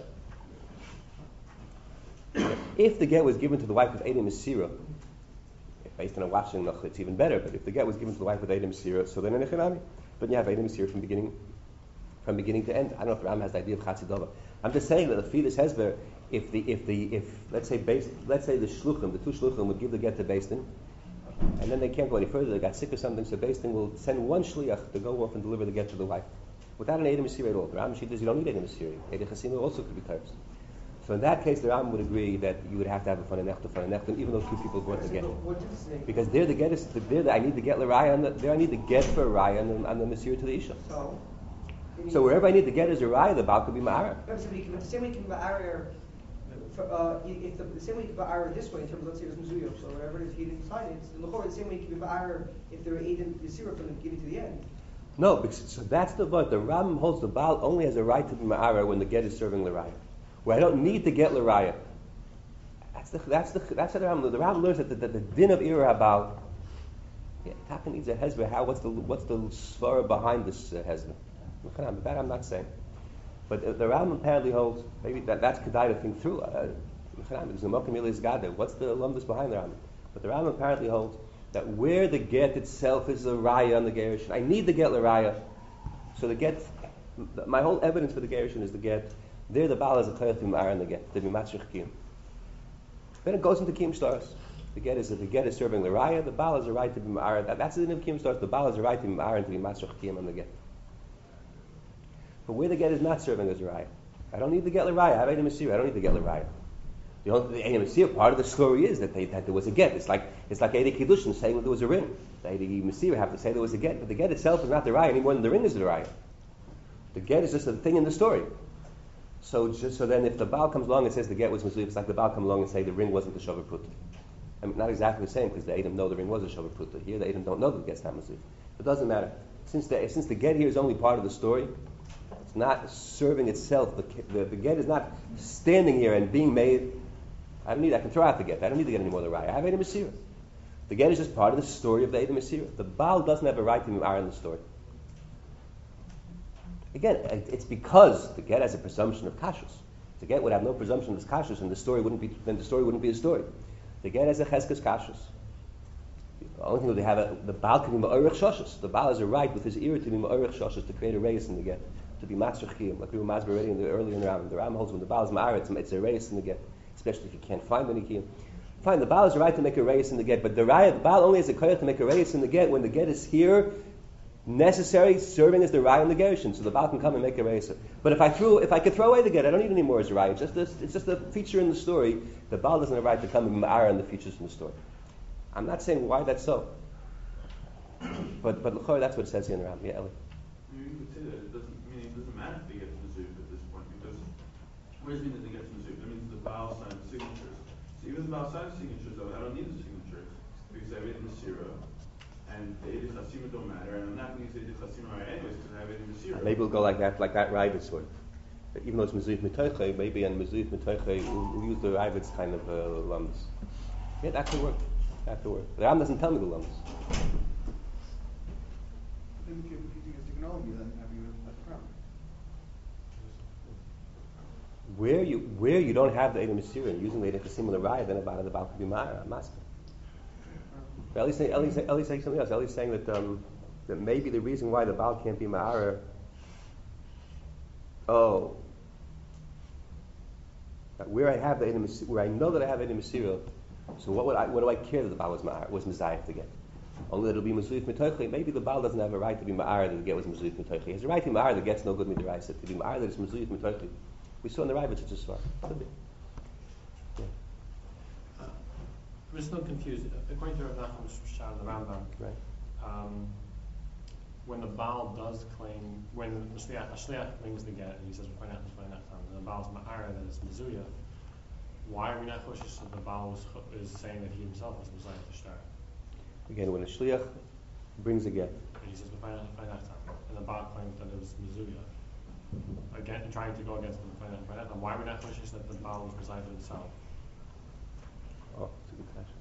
if the get was given to the wife with Edom Mesira, based on a watching noch, it's even better. But if the get was given to the wife with Edom Mesira, so then in Echanami, but you have Edom Mesira from beginning, from beginning to end. I don't know if the Ram has the idea of Chatzidova. I'm just saying that the fetus hesber, if the if the if let's say based, let's say the shluchim, the two shluchim would give the get to Bezdin, and then they can't go any further. They got sick or something, so Bezdin will send one shliach to go off and deliver the get to the wife, without an Edom Mesira at all. The Ram says you don't need Edom Mesira. Edom Chasima also could be terms. So in that case, the Ram would agree that you would have to have a fananechta, fananechta, even though two people brought the get. Because there the get is, there the, I need to get l'raya, on the, there I need to get for a raya on the, on the Mesir to the Isha. So, so wherever I need to get is a raya, the Baal could be ma'ara. The same way you can ma'ara, uh, if the, the same way you can ma'ara this way, in terms of, let's say it was Mizuyah, so whatever it is, he didn't sign it, it's the L'chor, the same way you can ma'ara if there were Edom Yisira from the beginning to the end. No, because, so that's the vote. The Ram holds the Baal only has a right to be ma'ara when the get is serving l'raya. Where I don't need to get l'raya. That's the that's the that's how the Ram the Ram learns that the, the, the din of ira habal. Yeah, Taka needs a hezbollah. How what's the what's the svara behind this uh, hezbollah? That I'm not saying, but uh, the Ram apparently holds maybe that that's kedai to think through. Uh, There's no mokamil gada. What's the lumdus behind the Ram? But the Ram apparently holds that where the get itself is the raya on the gerushin, I need to get l'raya. So the get, my whole evidence for the gerushin is the get. There the Baal has a koyach to ma'ara in the get, to be matzrich kiyum. Then it goes into kiyum stars. The get is that the get is serving the raya, the Baal has a right to be ma'ara. That, that's the end of kiyum stars. The Baal has a right to be ma'ara and to be matzrich kiyum on the get. But where the get is not serving as a raya, I don't need to get the raya. I have Edom Mesira. I don't need to get the raya. The only the Edom Mesira part of the story is that they, that there was a get. It's like it's like Edom Kiddushin saying that there was a ring. The Edom Mesira have to say there was a get, but the get itself is not the raya any more than the ring is the raya. The get is just a thing in the story. So just, so then if the Baal comes along and says the get was Mizuyah, it's like the Baal come along and say the ring wasn't the Shover Pruta. I mean, not exactly the same, because the Edom know the ring was a Shover Pruta. Here the Edom don't know that the get's not Mizuyah. It doesn't matter. Since the, since the get here is only part of the story, it's not serving itself. The, the, the get is not standing here and being made. I don't need, I can throw out the get. I don't need to get any more of the raya. I have Edom Mesira. The get is just part of the story of the Edom Mesira. The Baal doesn't have a right to be in the story. Again, it's because the get has a presumption of kashrus. It's the get would have no presumption of its kashrus, and the story wouldn't be, then the story wouldn't be a story. The get has a cheskes kashrus. The only thing that they have, a, the Baal can be ma'orich shoshes. The Baal has a right with his ear to be ma'orich shoshes, to create a race in the get, to be master chiyim, like we were masber already in the earlier in the Ram. The Ram holds when the Baal is ma'ar, it's, it's a race in the get, especially if you can't find any kiyim. Fine, the Baal has a right to make a race in the get, but the raya, the Baal only has a koyach to make a race in the get when the get is here, necessary, serving as the raya in the gerushin, so the Baal can come and make a race. But if I threw, if I could throw away the get, I don't need any more as a raya. It's just this, it's just a feature in the story. The Baal doesn't have a right to come and ma'ar in the features in the story. I'm not saying why that's so, but but l'chor, that's what it says here in the Ram. Yeah, Eli. You could say that it doesn't I mean it doesn't matter if they get to Mizzuf at this point, because what does it mean that they get to Mizzuf? That means the Baal signed signatures. So even the Baal signed signatures, though, I don't need the signatures because I have it in the Sira, and the Edith Hasima don't matter, and I'm not going to use the Edith Hasima anyways because I have it in the Sira. Maybe we'll go like that, like that Ravid sort. Even though it's Mezuyif Mitoche, maybe on Mezuyif Mitoche we'll, we'll use the Ravid's kind of uh, lums. Yeah, that could work. That could work. The Ram doesn't tell me the lums. Then we could using his technology, then having a crown. Where you where you don't have the Edom Assyrian, using the Edom Chasim the Raya, then about it, about could be Ma'ara, I'm asking. Ellie's saying, Ellie's, Ellie's saying something else. Ellie's saying that um, that maybe the reason why the Baal can't be Ma'ara, oh, that where I have the Edom, where I know that I have Edom Assyrian, so what would I what do I care that the Baal was Ma'ara, was Messiah to get? Only that it'll be Mezuyif Mitoche. Maybe the Baal doesn't have a right to be Ma'ara that the get was Mezuyif Mitoche. He has a right to be Ma'ara that gets no good midiraisa. To be Ma'ara that is Mezuyif Mitoche. We saw in the Ravid such a svar. Could be. Yeah. Uh, I'm just a little confused. According to Rav Nachman's Shah the Rambam, Right. um, when the Baal does claim, when the Shliach, a Shliach brings the get, and he says, and the Baal's Ma'ara, that is Mizuya, why are we not choshesh that the Baal is, is saying that he himself was Messiah to start? Again, when a shliach brings a get, And he says, and the Baal claims that it was Mizuya. Again, trying to go against the Messiah, why are we not choshesh that the Baal was Messiah himself? oh, it's a good question.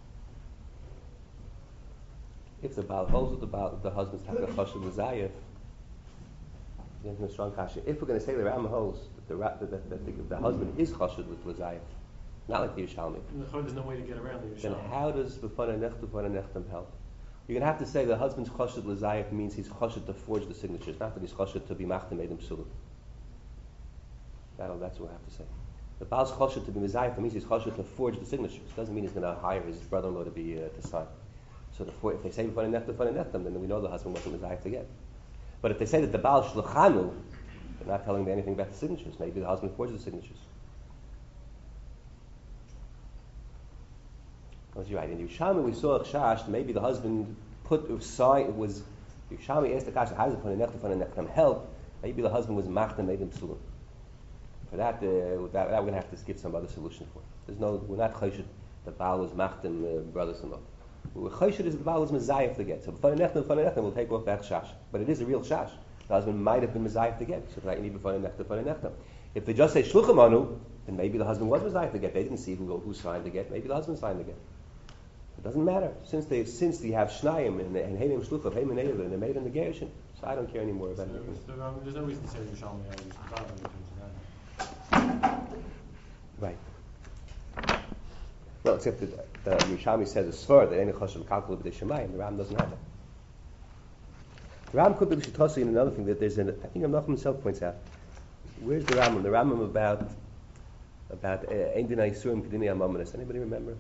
If the Baal holds with the Baal, the husband's taka choshev l'zayef, then it's a strong kasha. If we're going to say the Ram holds that the, that, that, that the, the husband is choshev with l'zayef, not like the Yerushalmi, There's no way to get around the then Yerushalmi. how does b'fana nechtu b'fana nechtam help? You're going to have to say the husband's choshev l'zayef means he's choshev to forge the signatures, not that he's choshev to be machtem edem psulim. That'll, that's what I have to say. The Baal's choshev to be mezayef means he's choshev to forge the signatures. Doesn't mean he's going to hire his brother-in-law to be uh, to sign. So the for, if they say b'fana nechtam b'fana nechtam, then we know the husband wasn't mezayef to get. But if they say that the Baal shluchanu, they're not telling me anything about the signatures. Maybe the husband forged the signatures. Well, you're right. In Yerushalmi we saw a chash. Maybe the husband put or sign was. Yerushalmi asked the kasha, how does it put a nechtam b'fana nechtam help? Maybe the husband was machtem edem psulim. For that, uh, that, that we're going to have to give some other solution for. There's no, we're not choshed the Baal was machtem uh, brothers-in-law. We're choshed is the Baal was mezayef to get. So b'fana nechtam b'fana nechtam we'll take off that shash. But it is a real shash. The husband might have been mezayef to get. So for that you need b'fana nechtam b'fana nechtam. If they just say shluchim anu, then maybe the husband was mezayef to get. They didn't see who who signed the get. Maybe the husband signed the get. It doesn't matter since they since they have shnayim and and heinim shluchav heinim neiv and they're made in the gerushin. So I don't care anymore about So, anything. so, um, there's no reason to say Yerushalmi had used the Baal in terms of that. Right. No, except that the Yerushalmi says a svar that any choshev kalkul b'dei shemayim. The Ram doesn't have that. The Ram could be b'shitosi in another thing that there's an. I think Rav Nachman himself points out. Where's the Rambam? The Rambam about about ein din ha'isurim k'dinei ha'mamanis. Anybody remember?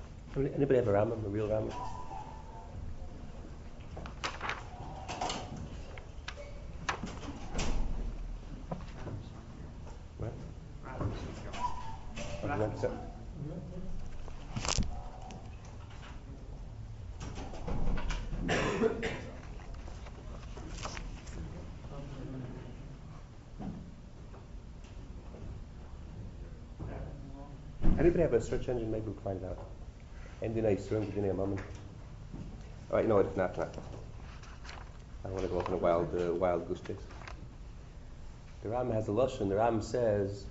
Anybody have a Rambam, a real Rambam? Okay, so- Anybody have a search engine? Maybe we'll find out. Ending a soon, beginning a moment. All right, no, it's not. Not. I don't want to go off on a wild, uh, wild goose chase. The Ram has a lashon. The Ram says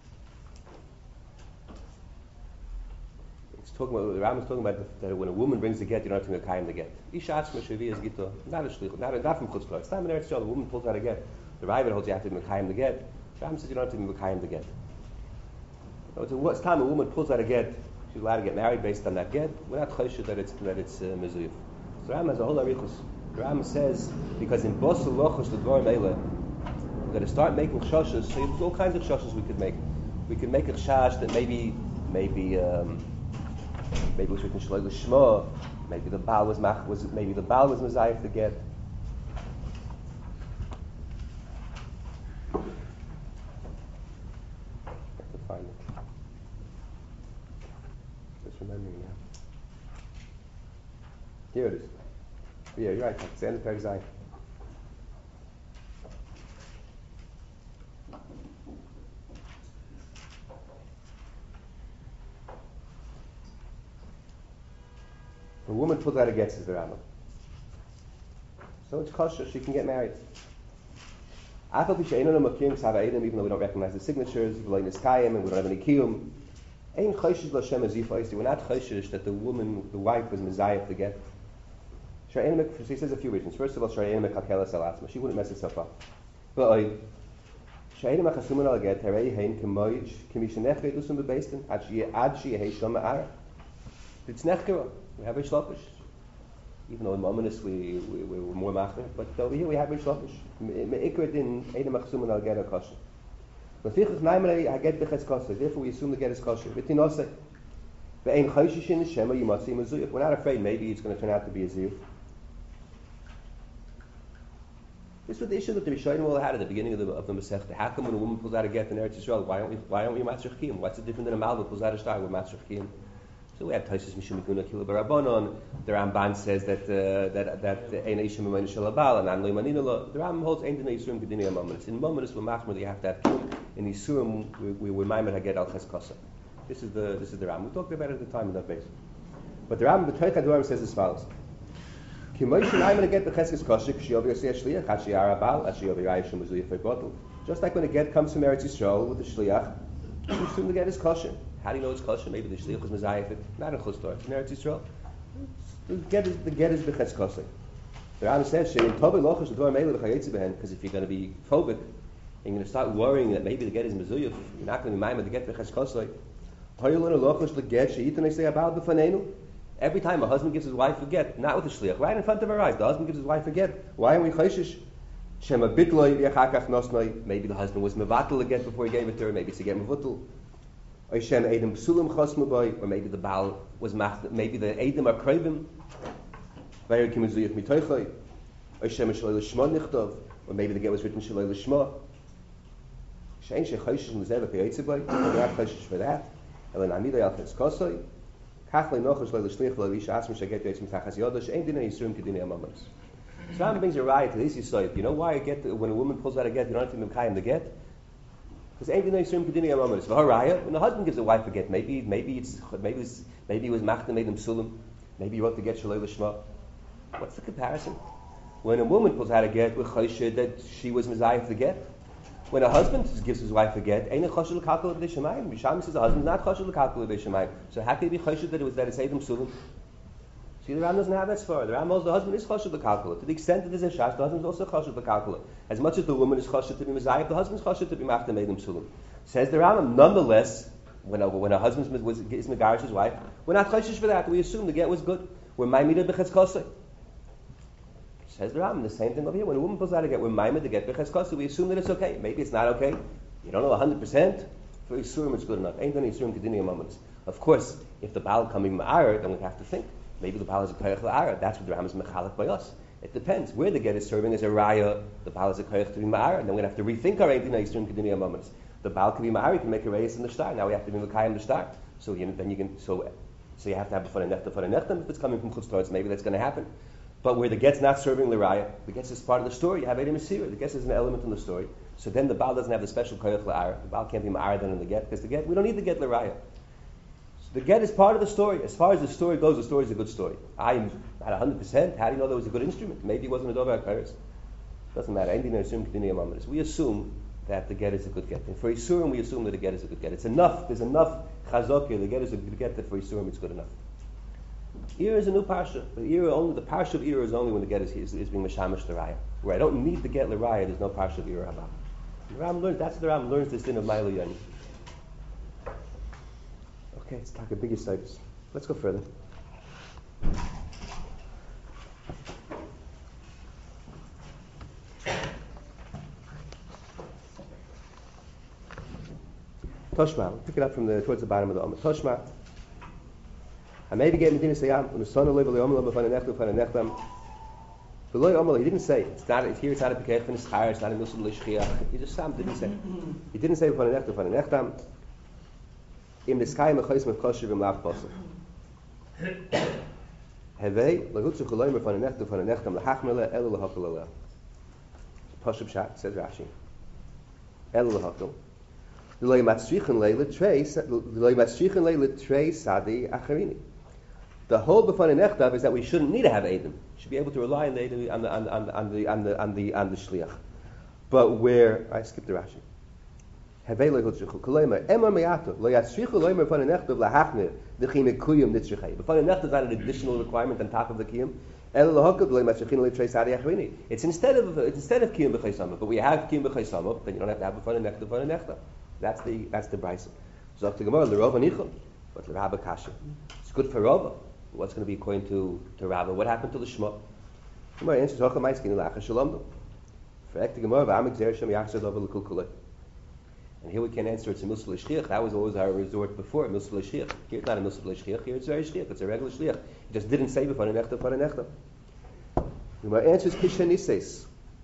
it's talking about. The Ram is talking about the, that when a woman brings the get, you don't have to make kaim the get. Isha atzma shevi is gito. Not a shlichut. Not a not from chutzpah. It's not in Eretz Yisrael. The woman pulls out a get. The Ravid holds you have to make kaim the get. The Ram says you don't have to make kaim the get. So it's a, what's time a woman pulls out a get, she's allowed to get married based on that get. We're not choshed that it's that it's uh, mezuyif. So Ram has a whole arichus. The Ram says because in bosel lochos the dvarim eile, we're going to start making choshes. So there's all kinds of choshes we could make. We could make a chash that maybe maybe um, maybe we should shloi l'shma. Maybe the baal was mach was maybe the baal was mezayif to get. Find it. Just remembering now. Here it is. Yeah, you're right. It's the end of Perek Zayin. A woman pulls out a get, says the Rambam. So it's kosher, she can get married. Even though we don't recognize the signatures, and we don't have any kiyum, we're not choshish that the woman, the wife, was mezayif to get. She says a few reasons. First of all, she wouldn't mess herself up. But we have a shlokish. Even though in Mominus we, we, we were more machmer, but over here we have Rish Lakish. Me'ikr din Eidem Achsuman al Get HaKosher. Lefichach Naimanei HaGet B'Chetz Kosher. Therefore we assume the get is kosher. V'tinosei. Ve'ein Choshishin Shema Yimatzi Mezuyach. We're not afraid maybe it's going to turn out to be a ziyuf. This was the issue that the Rishonim all had at the beginning of the, of the Masechta. How come when a woman pulls out a get in Eretz Yisrael, why aren't we, why aren't we Matzrich Kiyum? What's it different than a Malva pulls out a star with Matzrich Kiyum? So we have Taisus Mishum Mikuna Kila Barabonon. The Ramban says that uh, that that Ein Eishim Amayna Shalabal and Anloi Maninala. The Rambam holds Ein Dinei Yisurim Kedinei Amaminus. In Mominus we're machmer that you have to have Kiyum. In Yisurim we we we Maimed Haget Al Ches Kosa. This is the this is the Rambam. We talked about it at the time in that base. But the Rambam, the Toich Hadoram says as follows: Ki Moshe Maimed Haget B'Ches Kosa Kshiyovi Yosei Shliach Hashi Arabal Hashiyovi Rayishim Mezuyah Feibotel. Just like when a get comes from Eretz Yisrael with the Shliach, you assume the get is kosher. How do you know it's kosher? Maybe the shliach is mezayif. Not in Chustor. It's in Eretz Yisrael. The get is the get is b'chetz kosher. The Rambam says shein tovei lochos l'dvar meila l'chayetzi behen. Because if you're going to be phobic and you're going to start worrying that maybe the get is mezuyif, you're not going to be maimed the get b'chetz kosher. Hoyelon lochos l'get she'itin eisei abal b'fanenu. Every time a husband gives his wife a get, not with the shliach, right in front of her eyes, the husband gives his wife a get. Why are we chayshish? Shema bitloi v'achakach nosnoi. Maybe the husband was mevatel a get before he gave it to her. Maybe it's a get mevutel. Or maybe the Baal was mach, maybe the Edom are Kravim. Or maybe the get was written Shaloi L'Shma. Shein Shechoshish L'Zevah Peyotzibay. We're not Choshish for that. Elen Amidai Al Chetz Kosoi. Kach Le'nochos Le'Shlich Le'Lisha Asmi Shaget Yotz Mitachas Yodosh. Shein Dinei Yisurim Kedinei Amaminus. So Rambam brings a riot to this Yisoid. You know why a get, when a woman pulls out a get, you don't have to Mekayim the get? Because ain't no Yisurim Kedinei Amaminus. V'haraya, when the husband gives a wife a get, maybe maybe it's maybe it's, maybe it was Machta made him Sulam. Maybe he wrote the get Shaloi L'Shma. What's the comparison? When a woman pulls out a get, we're choshed that she was mezayif the get. When a husband gives his wife a get, ain't a choshed l'kalkul b'dei shemayim. Risham says the husband's not choshed l'kalkul b'dei shemayim. So how can he be choshed that it was that it's Edom Sulam? See, the Ram doesn't have that far. The Ram knows the husband is choshed l'kalkul. To the extent that there's a shash, the husband is also choshed l'kalkul. As much as the woman is choshed to be mezayif, the husband is choshed to be machta Edom Sulam. Says the Ram, nonetheless, when a, when a husband was, is megarish his wife, we're not choshish for that. We assume the get was good. We're ma'imida b'chetz kosei. Says the Ram, the same thing over here. When a woman pulls out a get, we're ma'imida to get b'chetz kosei. We assume that it's okay. Maybe it's not okay. You don't know one hundred percent. For Yisurim, it's good enough. Ain't any Yisurim Kedinei Amaminus. Of course, if the Baal coming ma'arer, then we have to think. Maybe the Baal is a koyach la'arer. That's what the Ram is mechalak by us. It depends. Where the get is serving as a raya, the Baal is a koyach to be ma'arer, and then we're going to have to rethink our Ain't any Yisurim Kedinei Amaminus. the Baal can be Ma'ari, can make a race in the star. Now we have to be Mekayim the star. So you, then you can, so so you have to have a Fanei Nechta, Fanei Nechta. If it's coming from Chutz Torah, maybe that's going to happen. But where the get's not serving L'Raya, the get's is part of the story. You have Edom Yisira. The get is an element in the story. So then the Baal doesn't have the special Koyach L'Ara. The Baal can't be Ma'ar than in the get, because the get, we don't need the get L'Raya. So the get is part of the story. As far as the story goes, the story is a good story. I'm at one hundred percent. How do you know there was a good instrument? Maybe it wasn't a Dover HaKares. Doesn't matter. We assume that the get is a good get. And for Isurim, we assume that the get is a good get. It's enough. There's enough chazokah. The get is a good get that for Isurim it's good enough. Ir is a new parsha. The Ir only the parsha of Ir is only when the get is, is, is being mashamish l'raya. Where I don't need the get l'raya, there's no parsha of Ir Haba. The Ram learns. That's the Ram learns this din of Ma'ila Yani. Okay, let's talk a bigger sites. Let's go further. Toshma, we'll pick it up from the towards the bottom of the Omer. Toshma. I maybe get Medina Sayam when the son of Levi Leomel B'Fana Nechtam B'Fana Nechtam. The Loi Omer, he didn't say it's not it's here. It's not a Pekech from Schar. It's not a Nusum L'Shchiach. He just Sam didn't say. He didn't say B'Fana Nechtam B'Fana Nechtam. Im Niskayim Achayis Mevkosher V'M Lav Posel. Hevei Lahutzu Choloim B'Fana Nechtam B'Fana Nechtam L'Hachmele Elu L'Hakol Aleh. Pashup Shat says Rashi. Elu L'Hakol. The loy matzrichen leile trei, the loy matzrichen leile trei sadi acharini. The whole b'fanei nechtav is that we shouldn't need to have Edom. We should be able to rely on the Edom, on the on, on, on the on the on the on the shliach. But where I skipped the Rashi. Havei loy hutzrichu kolema emar meyato loy yatzrichu loy b'fanei nechtav lahachne v'chim ekuyim nitzrichei. B'fanei nechtav is not an additional requirement on top of the kiyum. El lahakad loy matzrichen leile trei sadi acharini. It's instead of it's instead of kiyum b'chaysama, but we have kiyum b'chaysama, then you don't have to have b'fanei nechtav b'fanei nechtav. That's the that's the brisa. Zok the Gemara l'Rava nichol, but l'Rabba kasha. It's good for Rava. What's going to be according to to Rava? What happened to the Shema? Gemara answers Hocha Ma'iskin l'Acha Shalom. For Ek the Gemara v'Amek Zer Shem Yachzad Ova l'Kul Kulei. And here we can answer it's a Mussar L'Shchiach. That was always our resort before Mussar L'Shchiach. Here it's not a Mussar L'Shchiach. Here it's very Shchiach. It's a regular Shchiach. He just didn't say b'Fanei Nechtav b'Fanei Nechtav. Gemara answers Kisha Nises.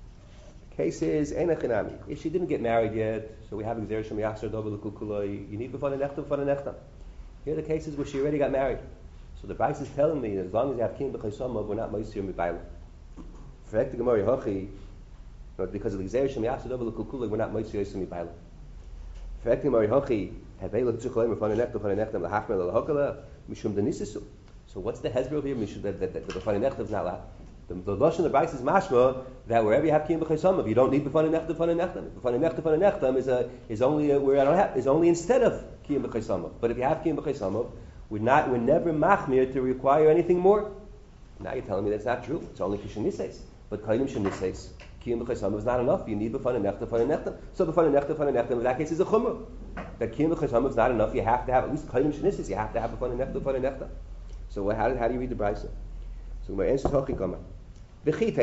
Case is Einachinami. If she didn't get married yet, so we have Gzer Shem Yachzad Ova l'Kul Kulei. You need b'Fanei Nechtav b'Fanei Nechtav. Here are the cases where she already got married. So the Bryce is telling me that as long as you have King B'Chaysamav, we're not Moisir Mibayla. For Ek the Gemara Hochi, because of the Gzer Shem Yachzad Ova l'Kul Kulei, we're not Moisir Mibayla. For Ek the Gemara Hochi, Havei l'Tzucholim b'Fanei Nechtav b'Fanei Nechtav l'Hachmel l'Hokala Mishum Denisisu. So what's the Hezbollah here? Mishum that that the B'Fanei Nechtav is not allowed. The, the Lashon of the Bryce is mashma that wherever you have Kiyum B'Chaysamav, you don't need B'Fanei Nechtav B'Fanei Nechtav. B'Fanei Nechtav B'Fanei Nechtav is a is only a, where I don't have is only instead of Kiyum B'Chaysamav. But if you have Kiyum B'Chaysamav, we're not we're never machmir to require anything more. Now you're telling me that's not true. It's only Kishanises. But Kaidim Shanises, Kiyum B'Chaysamav is not enough. You need B'Fanei Nechtav B'Fanei Nechtav. So B'Fanei Nechtav B'Fanei Nechtav in that case is a chumrah. That Kiyum B'Chaysamav is not enough. You have to have at least Kaidim Shanises. You have to have B'Fanei Nechtav B'Fanei Nechtav. So how do how do you read the Brisa? So my answer is Hochi Kama. Maybe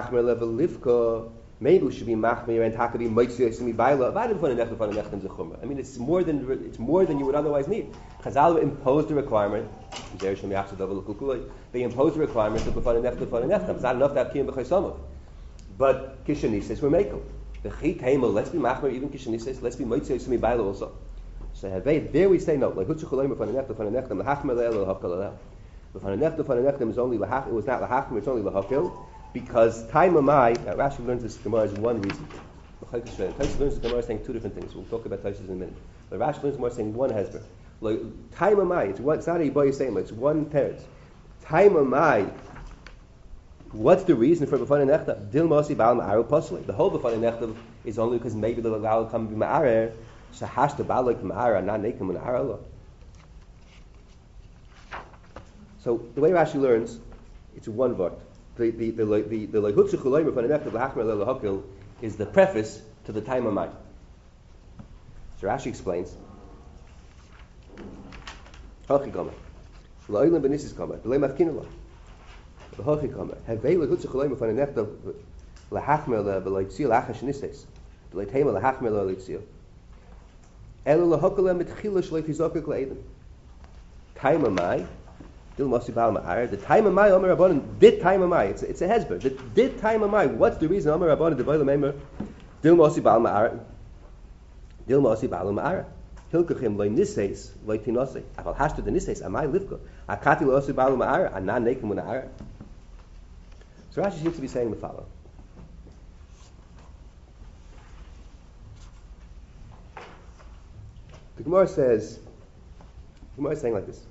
we should be machmir and takadi mitzvah semi baila. I mean, it's more than it's more than you would otherwise need. Chazal imposed the requirement. They imposed the requirement of b'fanei nechtam b'fanei nechtam. It's not enough to have kiyum b'chaysamav. But kishanises were makel. Let's be machmir even kishanises. Let's be mitzvah semi baila also. So there we say no. Like hutzucholim b'fanei nechtam b'fanei nechtam lahachmir le'el lahakal. B'fanei nechtam b'fanei nechtam is only lahach. It was not lahachmir. It's only lahakil. Because time amai, now Rashi learns this Gemara is one reason. Taisus learns this Gemara saying two different things. We'll talk about Taisus in a minute. But Rashi learns more saying one hezber. Like time amai, it's one. It's not a yiboy saying, it's one teretz. Time amai. What's the reason for b'fanei nechtav? Dil mosi bal ma'aru posle. The whole b'fanei nechtav is only because maybe the gal will come be ma'arer. So hash the bal like ma'arer, not nekim ma'arer. So the way Rashi learns, it's one vart. The the the the the Lehutzu Chulayim B'Fanei Nechtav L'Hachmer L'Hakil is the preface to the Time of Mind. So Rashi explains. Hachi Kamer, L'Olim B'Nisis Kamer, L'Lei Mafkinula, L'Hachi Kamer. Havei Lehutzu Chulayim B'Fanei Nechtav L'Hachmer L'Leitzil L'Achash Nises, L'Lei Tema L'Hachmer L'Leitzil. Elu L'Hakil Mitchila Shlei Tizokik L'Edim. Time of Mind. The time of my Omer Rabbanan, did time of my, it's it's a hezber. The did time of my, what's the reason Omer Rabbanan devoil Omer? Dil Mosi Bal Ma'ar. Dilma Asi Ba'al Ma'ara. Hilkachim loy niseis loy tinose. Aval hashtu the niseis amai livka. Akati lo Asi Ba'al Ma'ara anan nekim una'ara. So Rashi seems to be saying the following. The Gemara says, the Gemara is saying like this.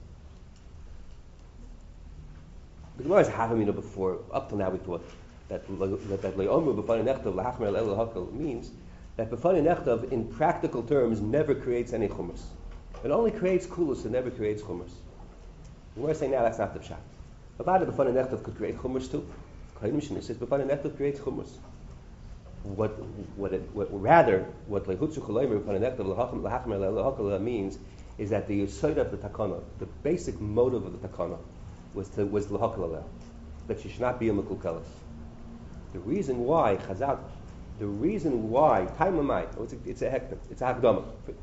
The Gemara is havamina before. Up till now, we thought that that that le'omru b'fani nechtav lahachmer el hakol means that b'fani nechtav, in practical terms, never creates any chumras. It only creates kulus. It never creates chumras. The Gemara is saying now that's not the pshat. About it, b'fani nechtav could create chumras too. Kaidim Shini says b'fani nechtav creates chumras. What what it what rather what lehutzu cholaymer b'fani nechtav lahachmer el hakol means is that the yisoid of the takana, the basic motive of the takana, was to was l'hakalal, that she should not be a mekulkelis. The reason why Chazal, the reason why time of mind, it's a, it's a hektim, it's a hakdama.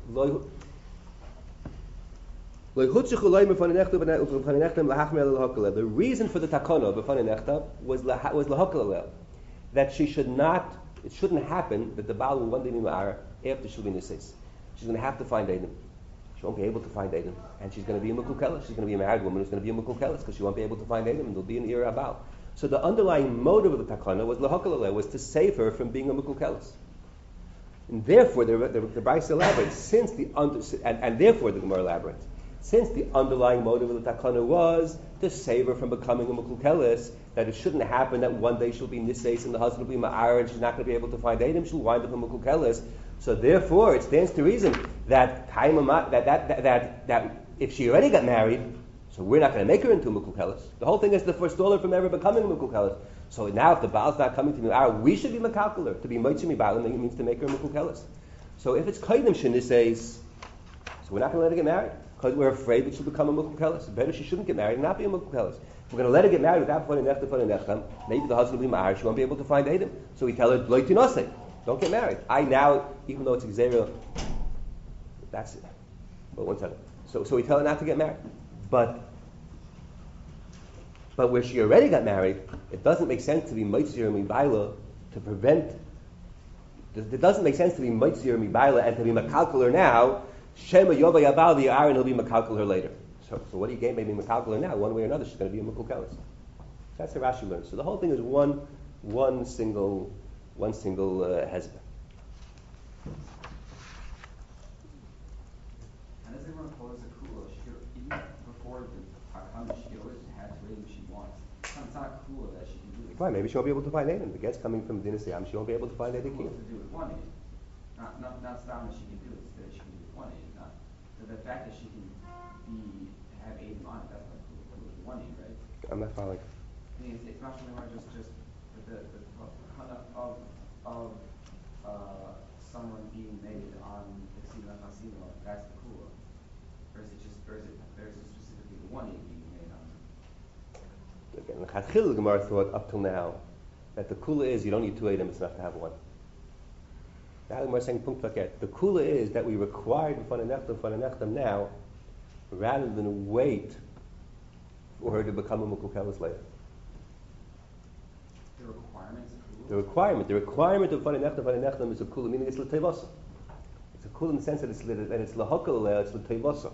The reason for the takana b'fanei nechtav was was l'hakalal, that she should not, it shouldn't happen that the Baal will one day be ma'ara after she'll be nisis. She's going to have to find Adam. She won't be able to find Adam, and she's going to be a mekulkelis. She's going to be a married woman who's going to be a mekulkelis because she won't be able to find Adam, and there'll be an ira about. So the underlying motive of the takana was lahakalale, was to save her from being a mekulkelis. And therefore, the the, the Brisa elaborates, since the under, and, and therefore the Gemara elaborates, since the underlying motive of the takana was to save her from becoming a mekulkelis, that it shouldn't happen that one day she'll be niseis and the husband will be ma'ara and she's not going to be able to find Adam, she'll wind up a mekulkelis. So therefore, it stands to reason that that that that that, that if she already got married, so we're not going to make her into a mekulkelis. The whole thing is to forestall her from ever becoming a mekulkelis. So now, if the Baal's not coming to Mi'ar, we should be mekalkeler. To be moitzi mi'balim means to make her a mekulkelis. So if it's kaidim sheniseis, so we're not going to let her get married because we're afraid that she'll become a mekulkelis. Better she shouldn't get married and not be a mekulkelis. If we're going to let her get married without putting nechtam, putting nechtam, maybe the husband will be ma'ar. She won't be able to find Adam. So we tell her lo tinose. Don't get married. I now, even though it's Xera, that's it. But one second. So, so we tell her not to get married. But, but where she already got married, it doesn't make sense to be Meitzir Mibaila to prevent. It doesn't make sense to be Meitzir Mibaila and to be Makalkuler now. Shema Yova Yabal the Aaron will be Makalkuler later. So, so what do you gain by being Makalkuler now? One way or another, she's going to be a Makulkelis. That's how Rashi learns. So the whole thing is one, one single. One single uh, hezbollah. And as everyone follows a kula, she could, even before the takana, she could always have to wait if she wants. It's not, it's not kula that she can do it. Right, maybe she won't be able to find Adam. The guest coming from Dinasiyam, she won't be able to find Adam. She to do it with one aid. Not, not, not stam that she can do it, it's that she can do it with one aid. Not the, the fact that she can be have Adam on it, that's not kula. Kula with one aid, right? I'm not following. I mean, it's, it's not really hard, just, just the, the, the of of uh, someone being made on the Ksina Chasima, that's the kula. Or is it just, or is it, or is it specifically the one being made on? Again, the Chachil, the Gemara thought up till now that the kula is you don't need two items, it's enough to have one. Now the Gemara is saying punkt vaket. The kula is that we require the fananechtam fananechtam now, rather than wait for her to become a mukukelis later. The requirements of kula? The requirement, the requirement of fananechtam fananechtam is a kula, meaning it's l'tevasa. It's a kula in the sense that it's that it's lahakal, it's l'tevasa.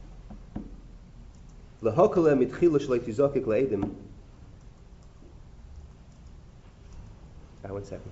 Lahakal mitchila shlei tizakik le'edim. Ah, one second.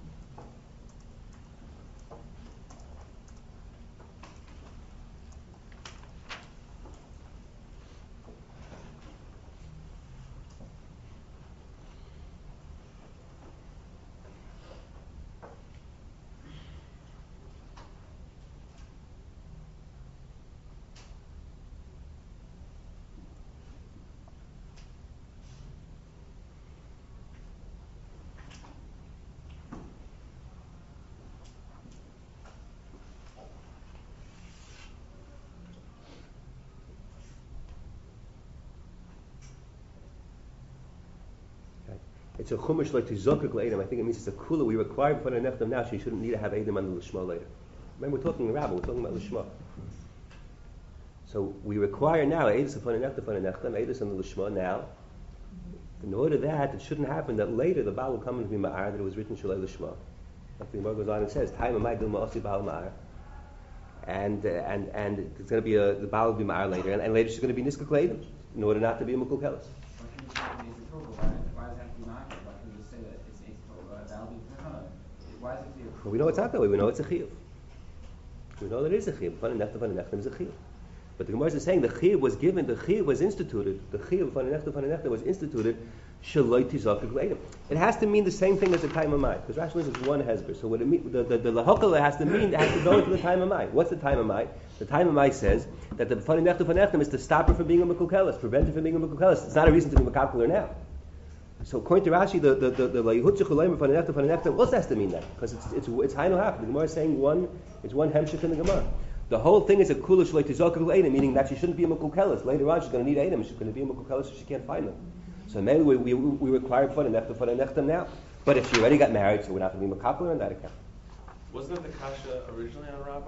It's a chumash like tizokik le'edim. I think it means it's a kula we require for an neftam now. She shouldn't need to have edim on the lishma later. Remember, we're talking rabbi. We're talking about lishma. So we require now edus upon an neftam upon an neftam, edus on the lishma now. In order that it shouldn't happen that later the baal will come and be ma'ar that it was written shalei lishma. Like the Gemara goes on and says, "Time amay dilma osi baal ma'ar." and uh, and and it's going to be a the Baal will be Ma'ar later, and, and later she's going to be Niska Kleidim in order not to be a Mukul Kelis. Why can you say it's a total? Why, why does it have to be Ma'akar? Why can't you just say that it's a total? Uh, that'll be Chachana. Why is it clear? Well, we know it's not that way. We know it's a Chiyuv. We know there is a Chiyuv. Funny enough, funny enough, is a Chiyuv. But the Gemara is saying the Chiyuv was given, the Chiyuv was instituted, the Chiyuv, funny enough, funny enough, was instituted, Shaloi Tizakik Leidim. It has to mean the same thing as the time of Mai, because Rashi says it's one Hezber. So what it mean, the, the, the Lahokala has to mean, it has to go into the time of Mai. What's the time of Mai? The time of Mai says that the funny enough, funny enough, is to stop her from being a Mekukelis, prevent her from being a Mekukelis. It's not a reason to be Mekakular now. So according to Rashi, the the the the Layihutzu Chulayim for Fanenechta Fanenechta also has to mean that, because it's it's it's Hainu Haf. The Gemara is saying one, it's one hemshich in the Gemara. The whole thing is a kula shloi tizokah Eidim, meaning that she shouldn't be a Mekukelis. Later on, she's going to need Eidim. She's going to be a Mekukelis, so she can't find them. So maybe we we, we require Fanenechta Fanenechta now. But if she already got married, so we're not going to be Mekakular in that account. Wasn't that the kasha originally on Rabbah?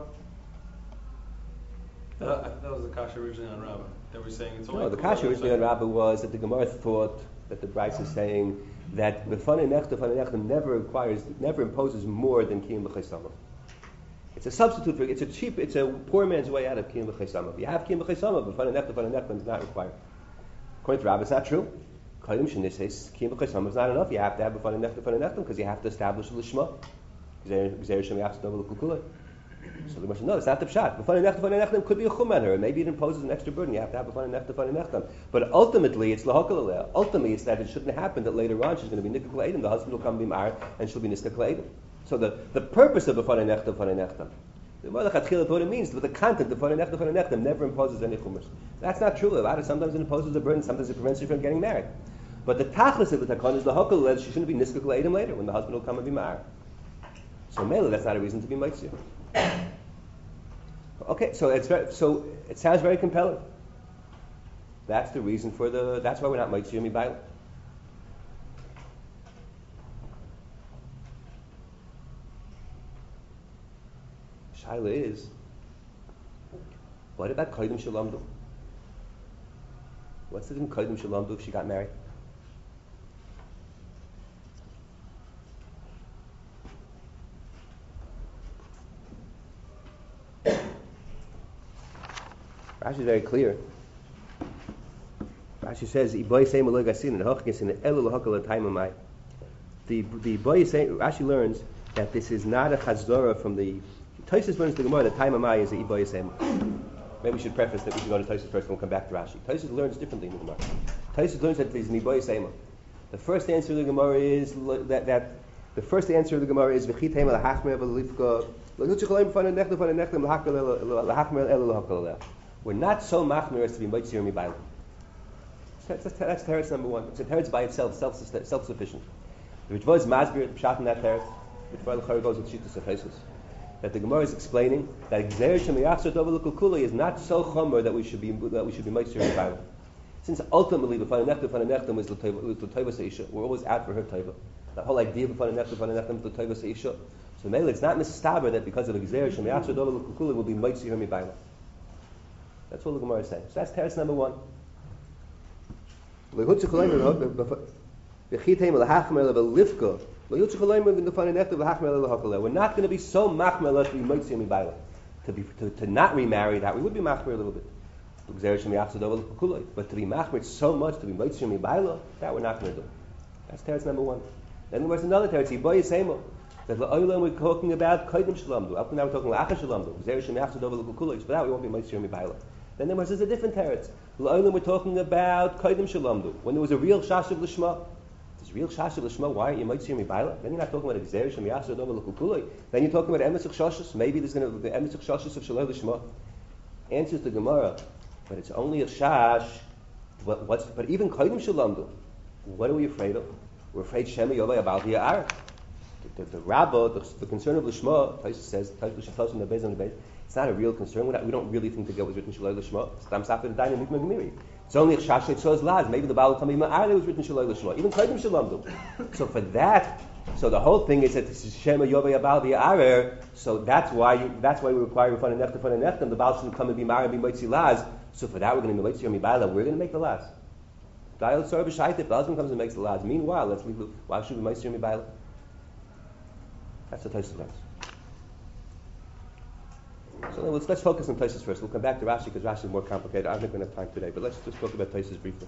I thought, I thought that was the kasha originally on Rabbah. They were saying it's only. No, the kasha originally on Rabbah was that the Gemara thought that the Bryce is saying that the Fanenechta Fanenechta never requires, never imposes more than Kiyum B'Chaysama. It's a substitute for, it's a cheap, it's a poor man's way out of Kiyum B'Chaysama. You have Kiyum B'Chaysama, but Fanenechta Fanenechta is not required. According to Rabbah, it's not true. Kayim Shenises, Kiyum B'Chaysama is not enough. You have to have a Fanenechta Fanenechta because you have to establish the Lishma. Gzeir Shem Yachs Double Kukulay. So the Mishnah, no, it's not the pshat. B'fanei nechta, b'fanei nechta could be a chum on her, and maybe it imposes an extra burden. You have to have b'fanei nechta, b'fanei nechta. But ultimately, it's lahokal aleh. Ultimately, it's that it shouldn't happen that later on she's going to be nikkel eidim. The husband will come be mar, and she'll be niskal eidim. So the, the purpose of b'fanei nechta, b'fanei nechta, the malachatchila, what it means, but the content of b'fanei nechta, b'fanei nechta never imposes any chumash. That's not true. About it, sometimes it imposes a burden, sometimes it prevents you from getting married. But the tachlis of the takon is lahokal aleh. She shouldn't be niskal eidim later when the husband will come and be mar. So mele, that's not a reason to be mitzvah. Okay, so it's very, so it sounds very compelling. That's the reason for the. That's why we're not mitzvah mi b'ayla. Shaila is, what about kodim shalamdu? What's the thing kodim shalamdu if she got married? Rashi is very clear. Rashi says, the the boy Rashi learns that this is not a chazorah from the Tosfos learns the Gemara that time of Mai is a iboy sema. Maybe we should preface that we should go to Tosfos first and we'll come back to Rashi. Tosfos learns differently in the Gemara. Tosfos learns that there's an iboy sema. The first answer of the Gemara is that, that the first answer of the Gemara is v'chitayim lahachmer v'lifka. We're not so machmir as to be mitzvah mi b'ayla. That's, that's, that's teretz number one. It's a teretz by itself, self self-sufficient. The Ritva is masbir, the pshat in that teretz. The Ritva l'chari goes with shittus of that the Gemara is explaining that gzeir shem yachzor dovel l'kulkuli is not so chomer that we should be that we should be mitzvah mi b'ayla. Since ultimately the fanei nechta fanei nechta is l'toiva seisha, we're always out for her toiva. The whole idea of fanei nechta fanei nechta is l'toiva seisha. So maybe it's not mistaber that because of gzeir shem yachzor dovel l'kulkuli will be mitzvah mi b'ayla. That's what the Gemara is saying. So that's teretz number one. We're not going to be so machmer to be mitzvah mi b'ayla, to be to, to not remarry that we would be machmer a little bit. But to be machmer so much to be mitzvah mi b'ayla, that we're not going to do. That's teretz number one. Then there's another teretz. Iboy Yisema. That la'olam we're talking about kodim shalamdu. Up to now we're talking la'achar shalamdu. Gzeir shem yachzor dovel l'kulkulis. For that we won't be mitzvah mi b'ayla. Then there was a different teretz. La'olam we're talking about kodim shalamdu. When there was a real shash of l'shma. There's real shash of l'shma. Why aren't you mitzvah mi b'ayla? Then you're not talking about gzeir shem yachzor dovel l'kulkulis. Then you're talking about emes chashus. Maybe there's going to be the emes chashus of shaloi l'shma. Answers the Gemara, but it's only a shash. But what's but even kodim shalamdu? What are we afraid of? We're afraid shema yovei abal hiyar. The, the, the rabbah, the, the concern of Lishma, Taisa says, it's not a real concern. We're not, we don't really think the get was written Shaloi Lishma. It's only a Shashet Shos Laz. Maybe the Baal will tell me Ma'arle was written Shaloi Lishma. Even Kodim Shalamdu. So for that, so the whole thing is that this is Shema Yovei Abal V'Yarer. So that's why you, that's why we require Rufan and Nechta, Rufan and Nechta. The Baal shouldn't come and be Ma'ar and be Moitzi Laz. So for that we're going to be Moitzi Yomi Baila. We're going to make the Laz. Dial Tzor B'Shaitif. The husband comes and makes the Laz. Meanwhile, let's leave. Why should we Moitzi Yomi Baila? That's the Tosfos learns. So let's, let's focus on Taisus first. We'll come back to Rashi because Rashi is more complicated. I'm not going to have time today, but let's just talk about Taisus briefly.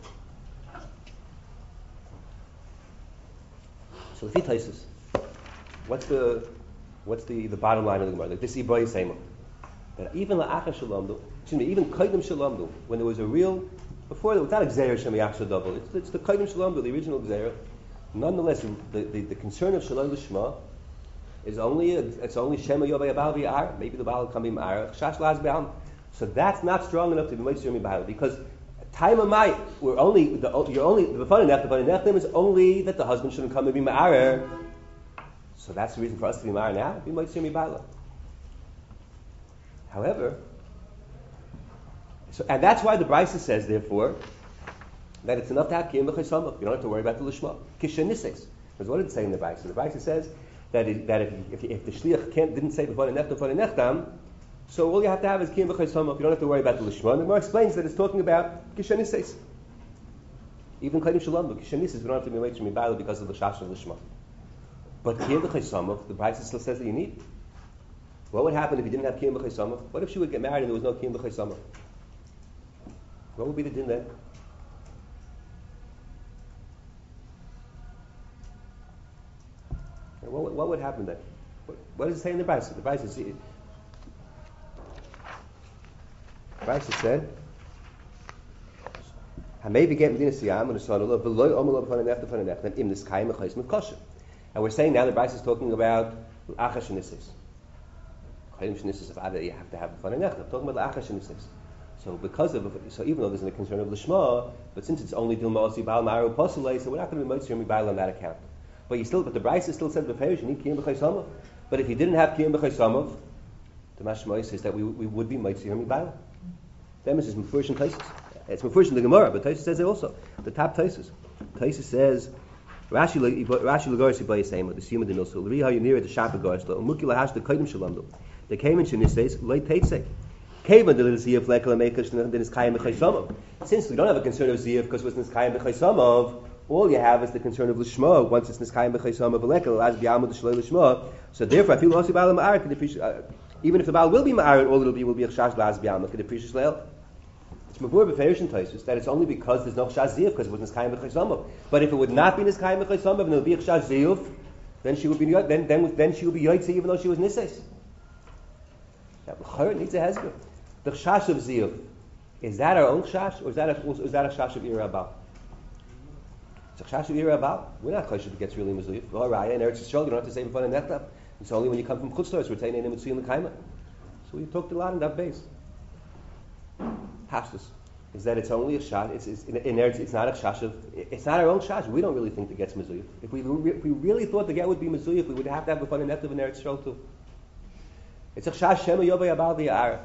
So the Taisus, what's the what's the, the bottom line of the Gemara? Like this Ibrahim Sema. That even la'achar shalomdu, excuse me, even kaidim shalomdu, when there was a real, before there was not a gzeira shemiyach shadabel, it's, it's the kaidim shalomdu, the original gzeira. Nonetheless, the, the, the concern of shalom l'shma is only a, it's only shema yovei abal v'yar. Maybe the baal will come in ar shash laz be'am. So that's not strong enough to be mitzvah mibahal because time of my we're only the you're only the fun enough the fun enough is only that the husband shouldn't come and be ma'arer. So that's the reason for us to be ma'arer now. Be mitzvah mibahal. However, so and that's why the Brisa says therefore that it's enough to have kiyum b'chaysamah. You don't have to worry about the lishma. Kishanises. Because what did it say in the Brisa? The Brisa says that it, that if, if, if the shliach can't, didn't say b'fan nechtam b'fan nechtam, so all you have to have is kiyum b'chaysamah. You don't have to worry about the lishma. And the Gemara explains that it's talking about kishanises. Even kaidim shalom, but kishanises we don't have to be made from mibala because of the shash of lishma. But kiyum b'chaysamah, the Brisa still says that you need. What would happen if you didn't have kiyum b'chaysamah? What if she would get married and there was no kiyum b'chaysamah? What would be the din then? What, what would happen then? What, what does it say in the Brisa? The Brisa says, Brisa said, "Hamei v'get medina siyam and son olav v'loy omolav v'fanei nechta v'fanei nechta im niskayim v'chayis mivkosher." And we're saying now the Brisa is talking about achar shenisis. Chayim shenisis of either you have to have v'fanei nechta. Talking about achar shenisis. So because of so even though there's a concern of lishma, but since it's only dilma osi bal maru posule, so we're not going to be mitzvah mibal on that account. But you still, but the Brisa still said b'feish you need kiyum b'chaysamah. But if you didn't have kiyum b'chaysamah, the Mashmai says that we we would be mitzvah mibal. Them is mefurish in Taisus. It's mefurish in the Gemara, but Taisus says it also. The top Taisus. Taisus says Rashi Rashi Lagaris Ibayis Sema the Sima the Milsul Riha you near the Shapa Garslo Mukila Hash the Kaidim Shalamdu. They came in Shinises Lay Teitzek. Came in the Ziyaf Lekala Mekash and then is Kayim b'chaysamah. Since we don't have a concern of Ziyaf because it's Kayim b'chaysamah. All you have is the concern of lishma. Once it's niskayim b'chaysamah v'lekel, as b'yamud shloi lishma. So therefore, I feel also ba'al ma'ar can appreciate. Even if the ba'al will be ma'ar, all it'll be will be a chash la'az b'yamud can appreciate shleil. It's mavur b'feish in Taisus that it's only because there's no chash ziyuf because it was niskayim b'chaysamah. But if it would not be niskayim b'chaysamah and there would be a chash ziyuf, then she would be then then then she would be yotze even though she was nises. Now b'chayr needs a hezbollah. The chash of ziyuf is that our own chash or is that a, or is that a chash of irabah? It's a chash of irabah. We're not kosher if it gets really mezuyif. All right, and Eretz Yisrael you don't have to say b'fan nechtam. It's only when you come from Chutz Laretz we're taking in mitzuyim l'kaima. So we talked a lot in that base. Pashtus is that it's only a shash. It's, it's in, in Eretz. It's not a shash of. It's not our own shash. We don't really think that gets mezuyif. If we if we really thought the get would be mezuyif, we would have to have b'fan nechtam in Eretz Yisrael too. It's a chash shema yovei abal v'yar.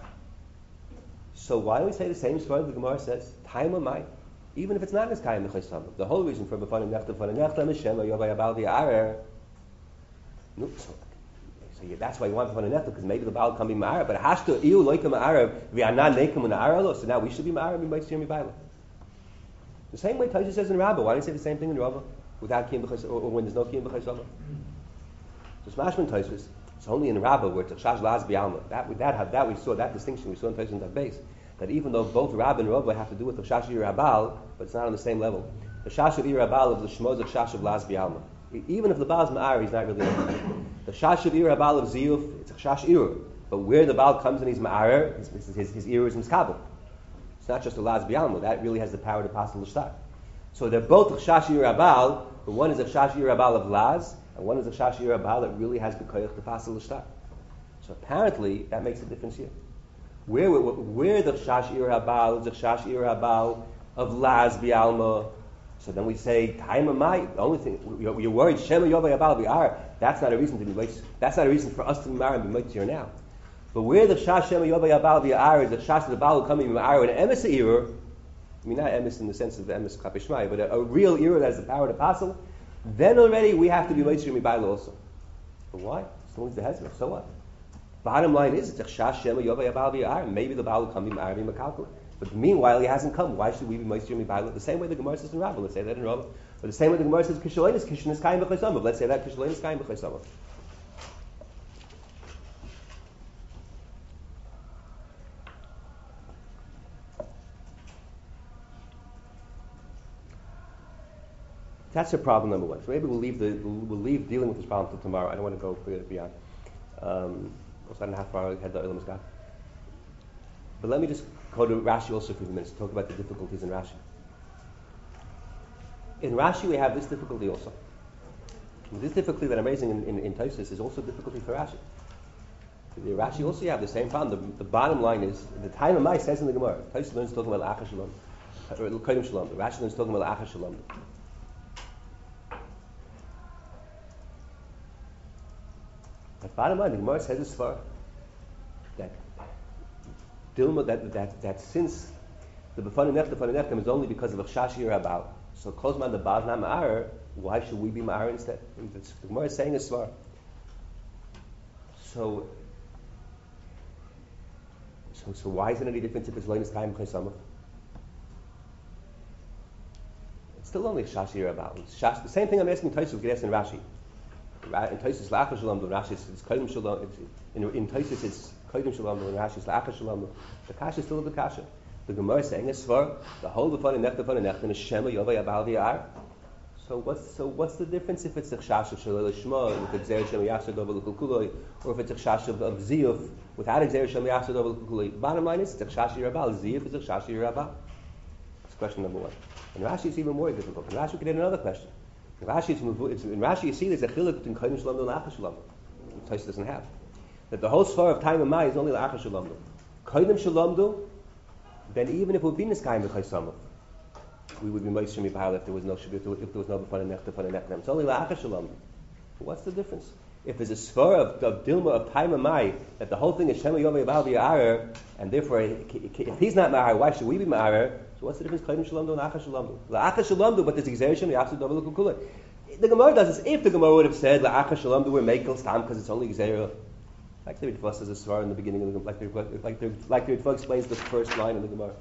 So why do we say the same story the Gemara says? Time of mine. Even if it's not niskayim b'chaysamah. The whole reason for b'fanim nechtam b'fanim nechtam is shema yovei abal v'yar. No, so, so yeah, that's why you want b'fanim nechtam because maybe the baal can be ma'arav. But hashto iu loika ma'arav v'yanan nekum ma'arav. So now we should be ma'arav in b'yitzir mibayla. The same way Taisha says in Rabbah. Why do you say the same thing in Rabbah without kiyum b'chaysamah or, or when there's no kiyum b'chaysamah? So Smashman Taisha, it's only in Rabbah where it's a shash laz b'yalma. That that that we saw that distinction we saw in Taisha in that base. That even though both Rab and Rabbah have to do with the Shash Yirabal, but it's not on the same level. The Shash of Yirabal of the Shmo is a Shash of Laz B'Alma. Even if the Baal is Ma'ar, he's not really the Shash of Yirabal of Ziyuf, it's a Shash Ir. But where the Baal comes and he's Ma'ar, his, his, his, his Ir is Miskabel. It's not just a Laz B'Alma. That really has the power to pass the L'shtar. So they're both a Shash Yirabal, but one is a Shash Yirabal of Laz, and one is a Shash Yirabal that really has the Koyach to pass the L'shtar. So apparently, that makes a difference here. Where, where, where the Shash Ir Habal is the Shash Ir Habal of Laz Bialma. So then we say, Time of my, the only thing, you're, you're worried, Shema Yovei Habal Bi'ar, that's not a reason to be mitzvah. That's not a reason for us to be married and be mitzvah now. But where the Shash Shema Yovei Habal Bi'ar is the Shash of the Baal coming in Ma'ar, and Emes Ir, I mean, not Emes in the sense of Emes Kapishmai, but a, a real Ir that has the power to passel, then already we have to be mitzvah Mi'bayla also. But why? It's only the Hezbollah, so what? Bottom line is, it's a chash shema yovei abal v'yar. Maybe the Baal will come be ma'arim makalkal. But meanwhile, he hasn't come. Why should we be moisture mibayla? The same way the Gemara says in Rabbah. Let's say that in Rabbah. Or the same way the Gemara says kishalin is kishin is kaim b'chaysamav. Let's say that kishalin is kaim b'chaysamav. That's a problem number one. So maybe we'll leave the we'll, we'll leave dealing with this problem till tomorrow. I don't want to go beyond. Um, also, I don't know how far ahead the Olam's got. But let me just go to Rashi also for a few minutes to talk about the difficulties in Rashi. In Rashi, we have this difficulty also. This difficulty that I'm raising in, in, in Tosfos is also difficulty for Rashi. The Rashi also you have the same problem. The, the bottom line is the time of Mai says in the Gemara. Tosfos learns talking about Achar Shalom, or Kodim Shalom. The Rashi learns talking about Achar Shalom. But bottom line, the Gemara says as far that Dilma that that that since the B'fani Nefta B'fani Nefta is only because of a Chashi Rabal, so Kozman the Baal Nam Ma'ar, why should we be Ma'ar instead? That's, the Gemara is saying as far. So, so so why is it any different if it's Leinis Kaim Chesama? It's still only a Chashi Rabal. It's shash, the same thing I'm asking Tosfos, we could ask in Rashi. In Tosfos La'achar Shalom, in Rashi it's Kodim Shalom. In in Tosfos it's Kodim Shalom, in Rashi it's La'achar Shalom. The kasha is still the kasha. The Gemara is saying as far the whole b'fani nech b'fani nech and Shema Yovei Abal V'Yar. So what's so what's the difference if it's a chash of Shalei Lishma with Xer Shem Yachsod Over L'Kulkuloi, or if it's a chash of, of Ziyuf without Xer Shem Yachsod Over L'Kulkuloi? Bottom line is it's a chash Yerabal. Ziyuf is a chash Yerabal. That's question number one. In Rashi it's even more difficult. In Rashi we can add another question. In Rashi, it's, it's, in Rashi you see there's a chiluk between Kodim Shalom and La'achar Shalom. Tosfos doesn't have. That the whole svar of time of Mai is only La'achar Shalom. Kodim Shalom, then even if it would be Niskayim B'Chaysamah, we would be Moshe Mibahal if there was no if there was no B'fani Nech B'fani Nech. It's only La'achar Shalom. What's the difference? If there's a svar of, of Dilma of time of Mai, that the whole thing is Shema Yovei Abal V'Yar, and therefore if he's not Ma'ar, why should we be Ma'ar? So what's the difference? Kodim Shalom and La'achar Shalom. La'achar Shalom, but there's Xer Shem Yachsod Over L'Kulkuloi. The Gemara does this. If the Gemara would have said La'achar Shalom, we're Mekel Stam because it's only Xer. Like the Ritva says a svar in the beginning of the like the like the like the Ritva explains the first line in the Gemara.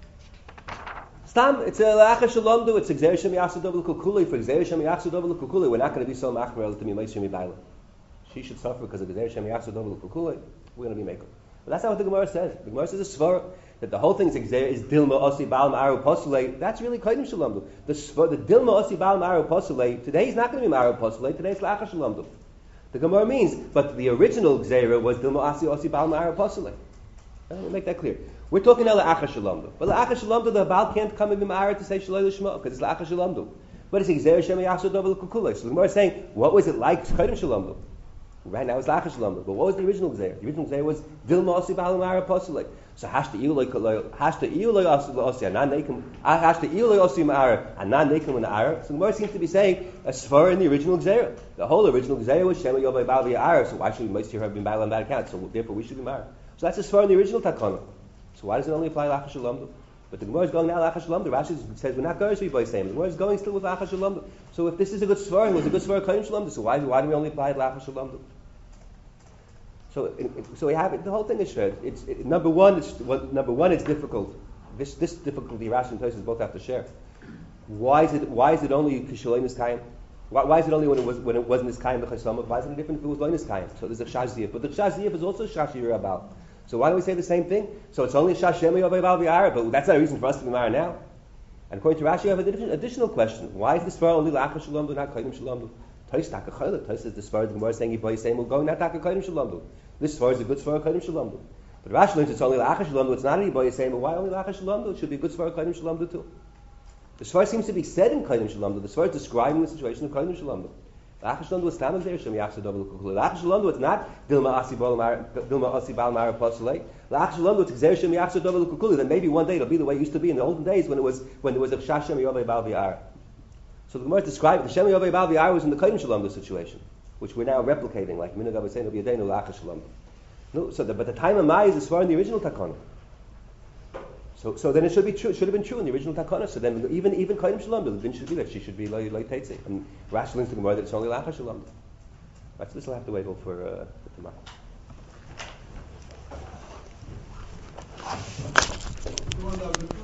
Stam, it's a La'achar Shalom, it's a Xer Shem Yachsod Over L'Kulkuloi. For Xer Shem Yachsod Over L'Kulkuloi, we're not going to be so machmer to be Moshe Mibahal. She should suffer because of Xer Shem Yachsod Over L'Kulkuloi. We're going to be Mekel. But that's not what the Gemara says. The Gemara says a svar that the whole thing is is Dilma Osi Baal Ma'aru Posule. That's really Kodim Shalom. The the Dilma Osi Baal Ma'aru Posule. Today is not going to be Ma'aru Posule. Today it's La'achar Shalom. The Gemara means, but the original Gzeira was Dilma Osi Osi Baal Ma'aru Posule. Let me make that clear. We're talking now La'achar Shalom. But La'achar Shalom, the Baal can't come in Ma'aru to say Shalei Lishma because it's La'achar Shalom. But it's Gzeira Shem Yachsod Over L'Kulkuloi. So the Gemara is saying, what was it like to Kodim Shalom? Right now it's La'achar Shalom. But what was the original Gzeira? The original Gzeira was Dilma Osi Baal Ma'aru Posule. So hashta iulay hashta iulay osi anan nekim hashta iulay osi ma'ara anan nekim in the ara. So the Gemara seems to be saying a svar in the original Gzeira. The whole original Gzeira was Shema Yovei Abal V'Yar. So why should we Moshe have been Baal on that account? So therefore we should be Ma'ara. So that's a svar in the original Takana. So why does it only apply La'achar Shalom? But the Gemara is going now La'achar Shalom. The Rashi says we're not going to be by same. The Gemara is going still with La'achar Shalom. So if this is a good svar and it was a good svar Kodim Shalom, so why why do we only apply La'achar Shalom? So, so we have it. The whole thing is shared. It's it, number one. It's well, number one. It's difficult. This this difficulty Rashi and Tosfos both have to share. Why is it? Why is it only kishalei niskayim? Why, why is it only when it was when it wasn't niskayim the chasama? Why is it different if it was loy niskayim? So there's a shaziyah, but the shaziyah is also shashi rabal. So why do we say the same thing? So it's only shashem yovei bal v'yara, but that's not a reason for us to be married now. And according to Rashi, you have an additional question. Why is this for only la'achar shalom do not kodim shalom do? Tosfos takachayla. Tosfos is the svar the Gemara is saying Yiboy saying we're going not taka kodim shalom do. This svar is a good svar kodim shalom do. But Rashi learns it's only la'achar shalom do. It's not Yiboy saying, but why only la'achar shalom do? It should be a good svar kodim shalom do too. The svar seems to be said in kodim shalom do. The svar is describing the situation of kodim shalom do. La'achar shalom do is tam Xer Shem Yachsod Over L'Kulkuloi. La'achar shalom do it's not Dilma Asi Baal Ma'aru Posule. La'achar shalom do it's Xer Shem Yachsod Over L'Kulkuloi. Then maybe one day it'll be the way it used to be in the olden days when it was when there was a Chash Shem Yovei Bal V'Yar. So the Gemara is describing the Shem Yovei Bal V'Yar was in the kodim shalom do situation, which we're now replicating, like Minhag was saying, it'll be a day no la'achar shalom. No, so the, but the time of Mai is as far in the original takana. So, so then it should be true. It should have been true in the original takana. So then even even kodim shalom, the din should be that she should be loy loy teitzi. And Rashi learns the Gemara that it's only la'achar shalom. Right, so this will have to wait till for, uh, for tomorrow.